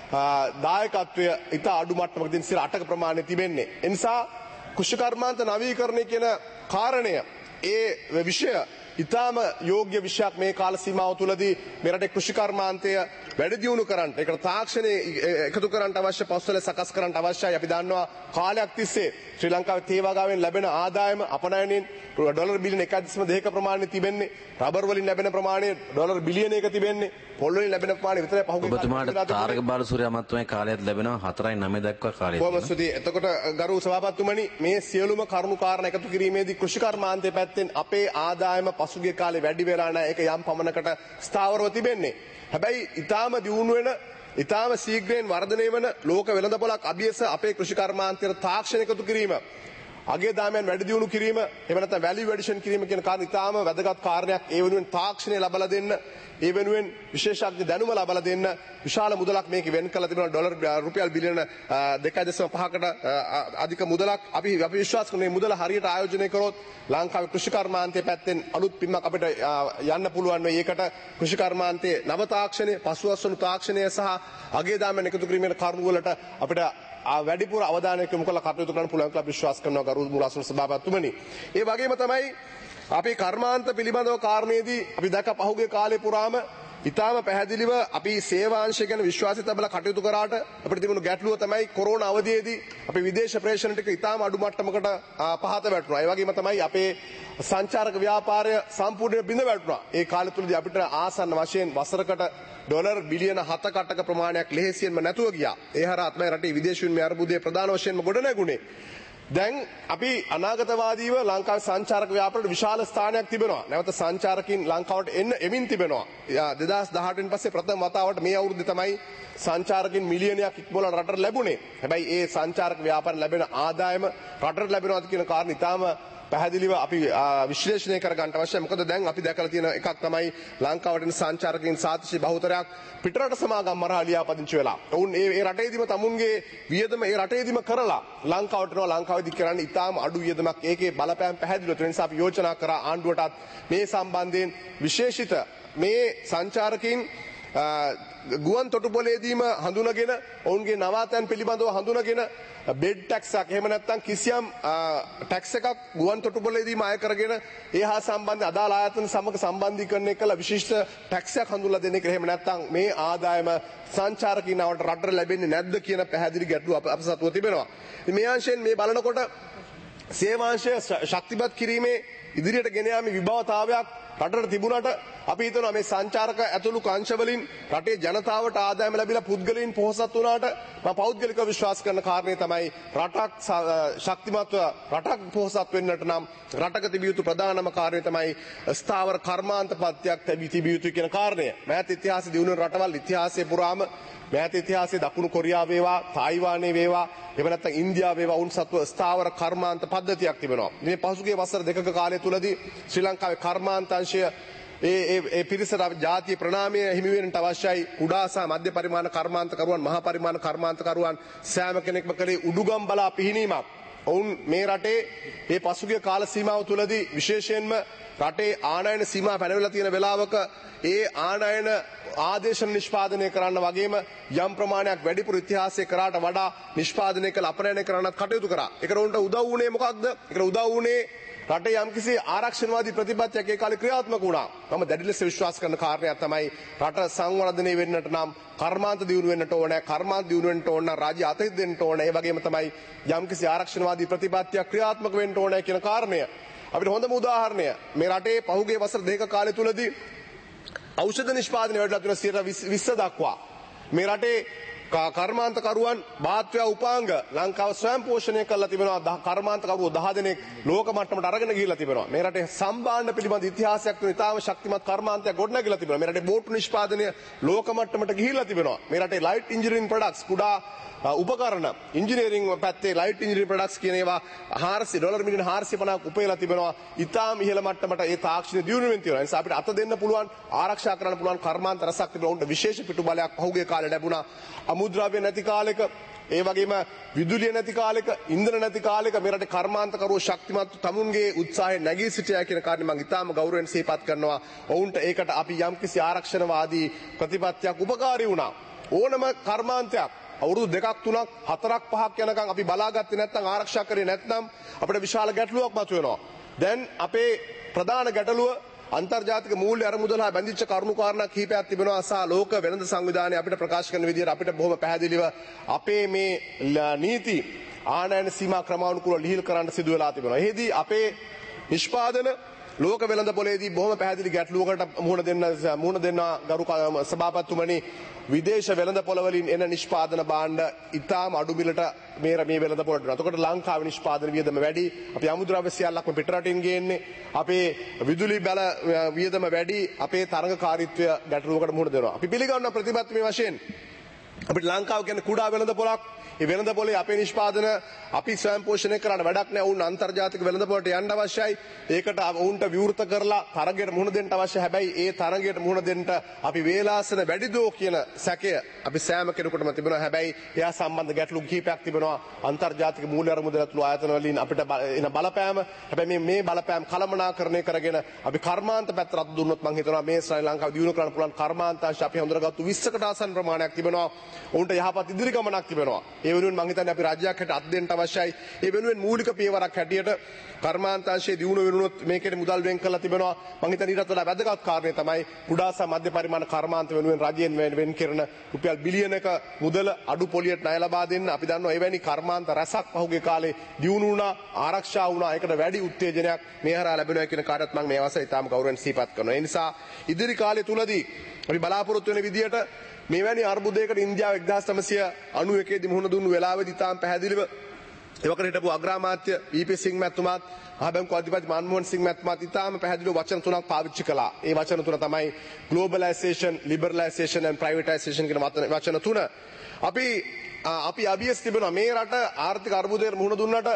දායකත්වය ඉතා අඩු මට්ටමකදී සිර අටක ප්‍රමාණය තිබෙන්නේ. ඒ නිසා කෘෂිකර්මාන්ත නවීකරණය කියන කාරණය ඒ විෂය ඉතාම යෝග්‍ය විෂයක් මේ කාල සීමාව තුළදී මෙරටේ කෘෂිකර්මාන්තය වැඩි දියුණු කරන්න ඒකට තාක්ෂණය එකතු කරන්න අවශ්‍ය පස්වල සකස් කරන්න අවශ්‍යයි. අපි දන්නවා කාලයක් තිස්සේ ශ්‍රී ලංකාවේ තේවාගාවෙන් ලැබෙන ආදායම අපනයනෙන් ඩොලර් බිලියන එක දශම දෙකක ප්‍රමාණය තිබෙන්නේ. රබර් වලින් ලැබෙන ප්‍රමාණය ඩොලර් බිලියන එක තිබෙන්නේ. පොල් වලින් ලැබෙන ප්‍රමාණය විතරයි පහුගිය ඔබතුමාට තාරක බාලසූරිය අමාත්‍යමයි කාලයක් ලැබෙනවා හතරයි නවය දක්වා කාලය තියෙනවා. කොහොමද සුදී? එතකොට ගරු සභාපතිතුමනි මේ සියලුම කරුණු කාරණා එකතු කිරීමේදී කෘෂිකර්මාන්තයේ පැත්තෙන් අපේ ආදායම පසුගිය කාලේ වැඩි වෙලා නැහැ. ඒක යම් පමණකට ස්ථාවරව තිබෙන්නේ. හැබැයි ඊටාම දියුණු වෙන ඊටාම ශීඝ්‍රයෙන් වර්ධනය වන ලෝක වෙළඳපොළක් අභියස අපේ කෘෂිකර්මාන්තයට තාක්ෂණ එකතු කිරීම අගේ දාමයන් වැඩි දියුණු කිරීම එහෙම නැත්නම් වැලියු ඇඩිෂන් කිරීම කියන කාරණා ඊටාම වැදගත් කාරණයක්. ඒ වෙනුවෙන් තාක්ෂණය ලබා දෙන්න ඒ වෙනුවෙන් විශේෂඥ දැනුම ලබා දෙන්න විශාල මුදලක් මේක වෙන් කළ තිබෙනවා ඩොලර් රුපියල් බිලියන දෙකයි දශම පහකට අධික මුදලක්. අපි අපි විශ්වාස කරන මේ මුදල හරියට ආයෝජනය කරොත් ලංකාවේ කෘෂිකර්මාන්තයේ පැත්තෙන් අලුත් පිම්මක් අපිට යන්න පුළුවන් වෙයි. ඒකට කෘෂිකර්මාන්තයේ නව තාක්ෂණය, පසුවස්වනු තාක්ෂණය සහ අගේ දාමයන් එකතු කිරීමේ කරුණු වලට අපිට වැඩිපුර අවධානයක් යොමු කරලා කටයුතු කරන්න පුළුවන් කියලා විශ්වාස කරනවා ගරු මූලාසන සභාපතිතුමනි. ඒ වගේම තමයි අපි කර්මාන්ත පිළිබඳව කාරණේදී අපි දැක පහුගිය කාලේ පුරාම ඉතාම පැහැදිලිව අපි සේවාංශය ගැන විශ්වාසය තබලා කටයුතු කරාට අපිට තිබුණු ගැටලුව තමයි කොරෝනා අවධියේදී අපි විදේශ ප්‍රේෂණ ටික ඉතාම අඩු මට්ටමකට පහත වැටුණා. ඒ වගේම තමයි අපේ සංචාරක ව්‍යාපාරය සම්පූර්ණයෙන් බිඳ වැටුණා. ඒ කාලය තුලදී අපිට ආසන්න වශයෙන් වසරකට ඩොලර් බිලියන හතක අටක ප්‍රමාණයක් ලෙහෙසියෙන්ම නැතුව ගියා. ඒ හරහා තමයි රටේ විදේශ විනිමය අර්බුදය ප්‍රධාන වශයෙන්ම ගොඩ නැගුණේ. දැන් අපි අනාගතවාදීව ලංකාවේ සංචාරක ව්‍යාපාරයට විශාල ස්ථානයක් තිබෙනවා. නැවත සංචාරකින් ලංකාවට එන්න එමින් තිබෙනවා. දෙදාස් දහඅටෙන් පස්සේ ප්‍රථම වතාවට මේ අවුරුද්දේ තමයි සංචාරකින් මිලියනයක් ඉක්මවලා රටට ලැබුණේ. හැබැයි ඒ සංචාරක ව්‍යාපාරයෙන් ලැබෙන ආදායම රටට ලැබෙනවාද කියන කාරණේ ඉතාම පැහැදිලිව අපි විශ්ලේෂණය කර ගන්න අවශ්‍යයි. මොකද දැන් අපි දැකලා තියෙන එකක් තමයි ලංකාවට එන සංචාරකයන් සාතිශය බහුතරයක් පිටරට සමාගම් මරහා ලියාපදිංචි වෙලා. ඔවුන් ඒ ඒ රටේදීම තමුන්ගේ වියදම ඒ රටේදීම කරලා ලංකාවට එනවා. ලංකාවේදී කරන්නේ ඉතාම අඩු වියදමක්. ඒකේ බලපෑම් පැහැදිලිව තියෙන නිසා අපි යෝජනා කරා ආණ්ඩුවටත් මේ සම්බන්ධයෙන් විශේෂිත මේ සංචාරකයන් ගුවන් තොටුපළේදීම හඳුනගෙන ඔවුන්ගේ නවාතැන් පිළිබඳව හඳුනගෙන බෙඩ් ටැක්ස් එකක් එහෙම නැත්නම් කිසියම් ටැක්ස් එකක් ගුවන් තොටුපළේදීම අය කරගෙන ඒ හා සම්බන්ධ අදාළ ආයතන සමග සම්බන්ධීකරණය කළ විශිෂ්ට ටැක්ස් එකක් හඳුන්ලා දෙන එක. එහෙම නැත්නම් මේ ආදායම සංචාරකීනවට රටට ලැබෙන්නේ නැද්ද කියන පැහැදිලි ගැටලුව අප සතුව තිබෙනවා. මේ අංශයෙන් මේ බලනකොට සේවාංශය ශක්තිමත් කිරීමේ ඉදිරියට ගෙන යාමේ විභවතාවයක් රටට තිබුණාට අපි හිතනවා මේ සංචාරක ඇතුළු අංශ වලින් රටේ ජනතාවට ආදායම ලැබිලා පුද්ගලයන් පොහොසත් වුණාට මම පෞද්ගලිකව විශ්වාස කරන කාරණේ තමයි රටක් ශක්තිමත්ව රටක් පොහොසත් වෙන්නට නම් රටක තිබිය යුතු ප්‍රධානම කාරණේ තමයි ස්ථාවර කර්මාන්ත පත්‍යක් තිබිය යුතු කියන කාරණය. මෑත ඉතිහාසයේ දිනුන රටවල් ඉතිහාසයේ පුරාම මෑත ඉතිහාසයේ දකුණු කොරියාව වේවා තායිවානයේ වේවා එහෙම නැත්නම් ඉන්දියාව වේවා උන් සත්ව ස්ථාවර කර්මාන්ත පද්ධතියක් තිබෙනවා. මේ පසුගිය වසර දෙකක කාලය තුලදී ශ්‍රී ලංකාවේ කර්මාන්ත අංශය ඒ ඒ ඒ පිරිසට ජාතිය ප්‍රණාමය හිමි වෙන්නට අවශ්‍යයි. කුඩා සහ මධ්‍ය පරිමාණ කර්මාන්තකරුවන් මහා පරිමාණ කර්මාන්තකරුවන් සෑම කෙනෙක්ම කලේ උඩුගම් බලා පිහිනීමක්. ඔවුන් මේ රටේ මේ පසුගිය කාල සීමාව තුලදී විශේෂයෙන්ම රටේ ආනයන සීමා පැනවිලා තියෙන වෙලාවක ඒ ආනයන ආදේශන නිෂ්පාදනය කරන්න වගේම යම් ප්‍රමාණයක් වැඩිපුර ඉතිහාසයේ කරාට වඩා නිෂ්පාදනය කළ අපනයනය කරන්නත් කටයුතු කරා. ඒකට උන්ට උදව් වුණේ මොකක්ද? ඒකට උදව් වුණේ රටේ යම්කිසි ආරක්ෂණවාදී ප්‍රතිපත්තියක් ඒ කාලේ ක්‍රියාත්මක වුණා. මම දැඩි ලෙස විශ්වාස කරන කාරණයක් තමයි රට සංවර්ධනය වෙන්නට නම් කර්මාන්ත දියුණු වෙන්නට ඕනේ. කර්මාන්ත දියුණු වෙන්නට ඕන නම් රාජ්‍ය අතහිත දෙන්න ඕනේ. ඒ වගේම තමයි යම්කිසි ආරක්ෂණවාදී ප්‍රතිපත්තියක් ක්‍රියාත්මක වෙන්න ඕනේ කියන කාරණය. අපිට හොඳම උදාහරණය මේ රටේ පහුගිය වසර දෙක කාලය තුලදී ඖෂධ නිෂ්පාදනය වැඩිලා තියෙන සියයට විස්ස දක්වා මේ රටේ කර්මාන්තකරුවන් භාත්‍ය උපාංග ලංකාව ස්වයං පෝෂණය කරලා තිබෙනවා. කර්මාන්තකරුවෝ දහ දෙනෙක් ලෝක මට්ටමට අරගෙන ගිහිල්ලා තිබෙනවා. මේ රටේ සම්භාණ්ඩ පිළිබඳ ඉතිහාසයක් තුන ඉතාම ශක්තිමත් කර්මාන්තයක් ගොඩනැගිලා තිබෙනවා. මේ රටේ බෝට්ටු නිෂ්පාදනය ලෝක මට්ටමට ගිහිල්ලා තිබෙනවා. මේ රටේ ලයිට් ඉන්ජිනියරින් ප්‍රොඩක්ට්ස් කුඩා උපකරණ ඉංජිනේරින් පැත්තේ ලයිට් ඉංජිනේරින් ප්‍රොඩක්ට්ස් කියන ඒවා හාරසිය ඩොලර් මිලියන හාරසිය පනහක් උපයලා තිබෙනවා. ඉතාම ඉහළ මට්ටමට ඒ තාක්ෂණ දියුණු වෙන තියෙනවා. ඒ නිසා අපිට අත දෙන්න පුළුවන් ආරක්ෂා කරන්න පුළුවන් කර්මාන්ත රසක් තිබුණා. උන්ට විශේෂ පිටු බලයක් පහුගිය කාලේ ලැබුණා. අමුද්‍රව්‍ය නැති කාලෙක ඒ වගේම විදුලිය නැති කාලෙක ඉන්ධන නැති කාලෙක මේ රටේ කර්මාන්තකරුවෝ ශක්තිමත් තමුන්ගේ උත්සාහයෙන් නැගී සිටියා කියන කාරණේ මම ඉතාම ගෞරවයෙන් සිහිපත් කරනවා. ඔවුන්ට ඒකට අපි යම්කිසි ආරක්ෂණවාදී ප්‍රතිපත්තියක් උපකාරී වුණා. ඕනම කර්මාන්තයක් අවුරුදු දෙකක් තුනක් හතරක් පහක් යනකම් අපි බලාගත්තේ නැත්නම් ආරක්ෂා කරේ නැත්නම් අපිට විශාල ගැටලුවක් මතුවෙනවා. දැන් අපේ ප්‍රධාන ගැටලුව අන්තර්ජාතික මූල්‍ය අරමුදල හා බැඳිච්ච කරුණු කාරණා කිහිපයක් තිබෙනවා. සහ ලෝක වෙළඳ සංවිධානය අපිට ප්‍රකාශ කරන විදිහට අපිට බොහොම පැහැදිලිව අපේ මේ නීති ආනයන සීමා ක්‍රමානුකූලව ලිහිල් කරන්න සිදු වෙලා තිබෙනවා. එෙහිදී අපේ නිෂ්පාදන ලෝක වෙළඳ පොලේදී බොහොම පැහැදිලි ගැටලුවකට මුහුණ දෙන්න මුහුණ දෙන්න ගරු සභාපතිතුමනි විදේශ වෙළඳ පොළවලින් එන නිෂ්පාදන භාණ්ඩ ඉතාම අඩු මිලට මේ මේ වෙළඳ පොළට යනවා. එතකොට ලංකාවේ නිෂ්පාදන වියදම වැඩි. අපි අමුද්‍රව්‍ය සියල්ලක්ම පිටරටින් ගේන්නේ. අපේ විදුලි බල වියදම වැඩි. අපේ තරඟකාරීත්වය ගැටලුවකට මුහුණ දෙනවා. අපි පිළිගන්න ප්‍රතිපත්ති මේ වශයෙන් අපිට ලංකාව කියන්නේ කුඩා වෙළඳ පොළක්. ඒ වෙළඳ පොලේ අපේ නිෂ්පාදන අපි ස්වයං පෝෂණය කරන්න වැඩක් නැහැ. උන් අන්තර්ජාතික වෙළඳ පොලට යන්න අවශ්‍යයි. ඒකට උන්ට විවෘත කරලා තරගයට මුහුණ දෙන්න අවශ්‍යයි. හැබැයි ඒ තරගයට මුහුණ දෙන්න අපි වේලාසන වැඩිදෝ කියන සැකය අපි සෑම කෙනෙකුටම තිබෙනවා. හැබැයි එයා සම්බන්ධ ගැටලු කිහිපයක් තිබෙනවා. අන්තර්ජාතික මූල්‍ය අරමුදල ඇතුළු ආයතන වලින් අපිට එන බලපෑම. හැබැයි මේ මේ බලපෑම් කළමනාකරණය කරගෙන අපි කර්මාන්ත පැත්තට අත දුන්නොත් මම හිතනවා මේ ශ්‍රී ලංකාව දියුණු කරන්න පුළුවන් කර්මාන්තාංශ අපි හඳුනාගත්තු විස්සකට ආසන්න ප්‍රමාණයක් තිබෙනවා. උන්ට යහපත් ඉදිරි ගමනක් තිබෙනවා. ඒ වෙනුවෙන් මම හිතන්නේ අපි රාජ්‍යයක් හැට අත් දෙන්න අවශ්‍යයි. ඒ වෙනුවෙන් මූලික පියවරක් හැටියට කර්මාන්තාංශයේ දියුණු වෙනුනොත් මේකේ මුදල් වෙන් කරලා තිබෙනවා. මම හිතන්නේ ඊටත් වඩා වැදගත් කාරණේ තමයි කුඩා සහ මධ්‍ය පරිමාණ කර්මාන්ත වෙනුවෙන් රජයෙන් වෙන් කරන රුපියල් බිලියනක මුදල අඩු පොලියට ණය ලබා දෙන්න. අපි දන්නවා එවැනි කර්මාන්ත රැසක් පහුගිය කාලේ දියුණු වුණා, ආරක්ෂා වුණා. ඒකට වැඩි උත්තේජනයක් මේ හරහා ලැබෙනවා කියන කාටත් මම මේ අවස්ථාවේ ඉතාම ගෞරවයෙන් සිහිපත් කරනවා. ඒ නිසා ඉදිරි කාලය තුලදී අපි බලාපොරොත්තු වෙන විදියට මෙවැනි අර්බුදයකට ඉන්දියාව එක්දාස් නවසිය අනූ එකේ දී මුහුණ දුන්නු වෙලාවේදී තාම පැහැදිලිව එවකට හිටපු අග්‍රාමාත්‍ය වී.පී. සිං මැතිතුමාත් මහබැංකුව අධිපති මන්මෝහන් සිං මැතිතුමාත් ඉතාම පැහැදිලිව වචන තුනක් පාවිච්චි කළා. ඒ වචන තුන තමයි ග්ලෝබලයිසේෂන්, ලිබරලයිසේෂන් and ප්‍රයිවටයිසේෂන් කියන වචන තුන. අපි අපි අභියස් තිබෙනවා මේ රට ආර්ථික අර්බුදයට මුහුණ දුන්නට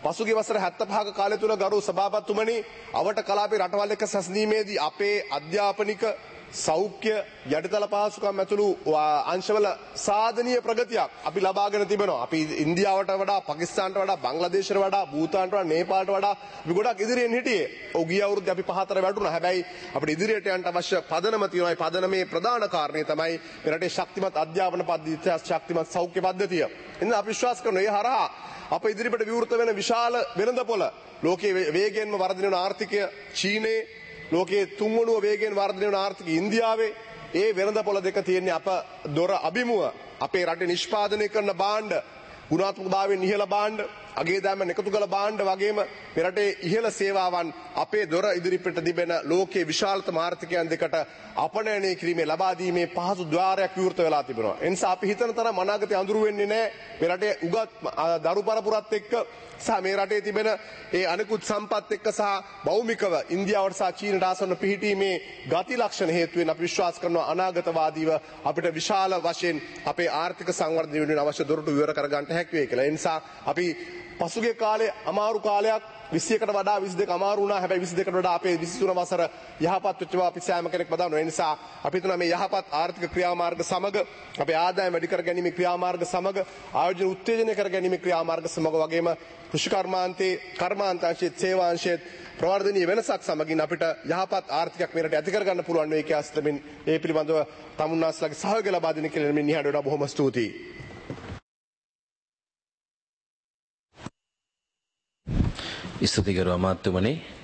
පසුගිය වසර හැත්තෑ පහක කාලය තුල ගරු සභාපතිතුමනි අවට කලාපේ රටවල් එක්ක සැසඳීමේදී අපේ අධ්‍යාපනික සෞඛ්‍ය යටිතල පහසුකම් ඇතුළු අංශවල සාධනීය ප්‍රගතියක් අපි ලබාගෙන තිබෙනවා. අපි ඉන්දියාවට වඩා පාකිස්තානට වඩා බංග්ලාදේශයට වඩා භූතාන්ට වඩා නේපාලට වඩා අපි ගොඩක් ඉදිරියෙන් හිටියේ. ඔව් ගිය අවුරුද්දේ අපි පහතර වැටුණා. හැබැයි අපිට ඉදිරියට යන්න අවශ්‍ය පදනම තියෙනවා. ඒ පදනමේ ප්‍රධාන කාරණේ තමයි මේ රටේ ශක්තිමත් අධ්‍යාපන පද්ධතිය, ශක්තිමත් සෞඛ්‍ය පද්ධතිය. එන්න අපි විශ්වාස කරනවා ඒ හරහා අප ඉදිරියට විවෘත වෙන විශාල වෙළඳපොළ ලෝකයේ වේගයෙන්ම වර්ධනය වන ආර්ථිකය චීනයේ ලෝකයේ තුන්වනුව වේගයෙන් වර්ධනය වන ආර්ථිකය ඉන්දියාවේ ඒ වෙළඳපොළ දෙක තියෙන්නේ අප දොර අභිමුව අපේ රටේ නිෂ්පාදනය කරන භාණ්ඩ ගුණාත්මකභාවයෙන් ඉහළ භාණ්ඩ අගේ දාමෙන් එකතු කළ භාණ්ඩ වගේම මේ රටේ ඉහළ සේවාවන් අපේ දොර ඉදිරිපිට තිබෙන ලෝකයේ විශාලතම ආර්ථිකයන් දෙකට අපනයනය කිරීමේ ලබා දීමේ පහසු ద్వාරයක් විවෘත වෙලා තිබෙනවා. ඒ නිසා අපි හිතන තරම් අනාගතය අඳුරු වෙන්නේ නැහැ. මේ රටේ උගත් දරු පරපුරත් එක්ක සහ මේ රටේ තිබෙන ඒ අනිකුත් සම්පත් එක්ක සහ භෞමිකව ඉන්දියාවට සහ චීනට ආසන්න පිහිටීමේ ගති ලක්ෂණ හේතුවෙන් අපි විශ්වාස කරනවා අනාගතවාදීව අපිට විශාල වශයෙන් අපේ ආර්ථික සංවර්ධනය වෙනුවෙන් අවශ්‍ය දොරටු විවර කර ගන්නට හැකි වෙයි කියලා. ඒ නිසා අපි පසුගිය කාලේ අමාරු කාලයක් විසියකට වඩා විසි දෙක අමාරු වුණා. හැබැයි විසි දෙකට වඩා අපේ විසි තුන වසර යහපත් වෙච්ච බව අපි සෑම කෙනෙක් බදවනවා. ඒ නිසා අපි හිතනවා මේ යහපත් ආර්ථික ක්‍රියාමාර්ග සමග අපේ ආදායම වැඩි කර ගැනීමේ ක්‍රියාමාර්ග සමග ආයෝජන උත්තේජනය කර ගැනීමේ ක්‍රියාමාර්ග සමග වගේම කෘෂි කර්මාන්තයේ කර්මාන්තාංශයේ සේවාංශයේ ප්‍රවර්ධනීය වෙනසක් සමගින් අපිට යහපත් ආර්ථිකයක් මේ රටේ ඇති කර ගන්න පුළුවන් වෙයි කියලා අස්තමින් ඒ පිළිබඳව තමුන්නාස්ලාගේ සහයෝගය ලබා දෙන කියලා මෙන්න නිහඬ වඩා බොහොම ස්තුතියි. ස්තුතිකරු අමාත්‍යවනේ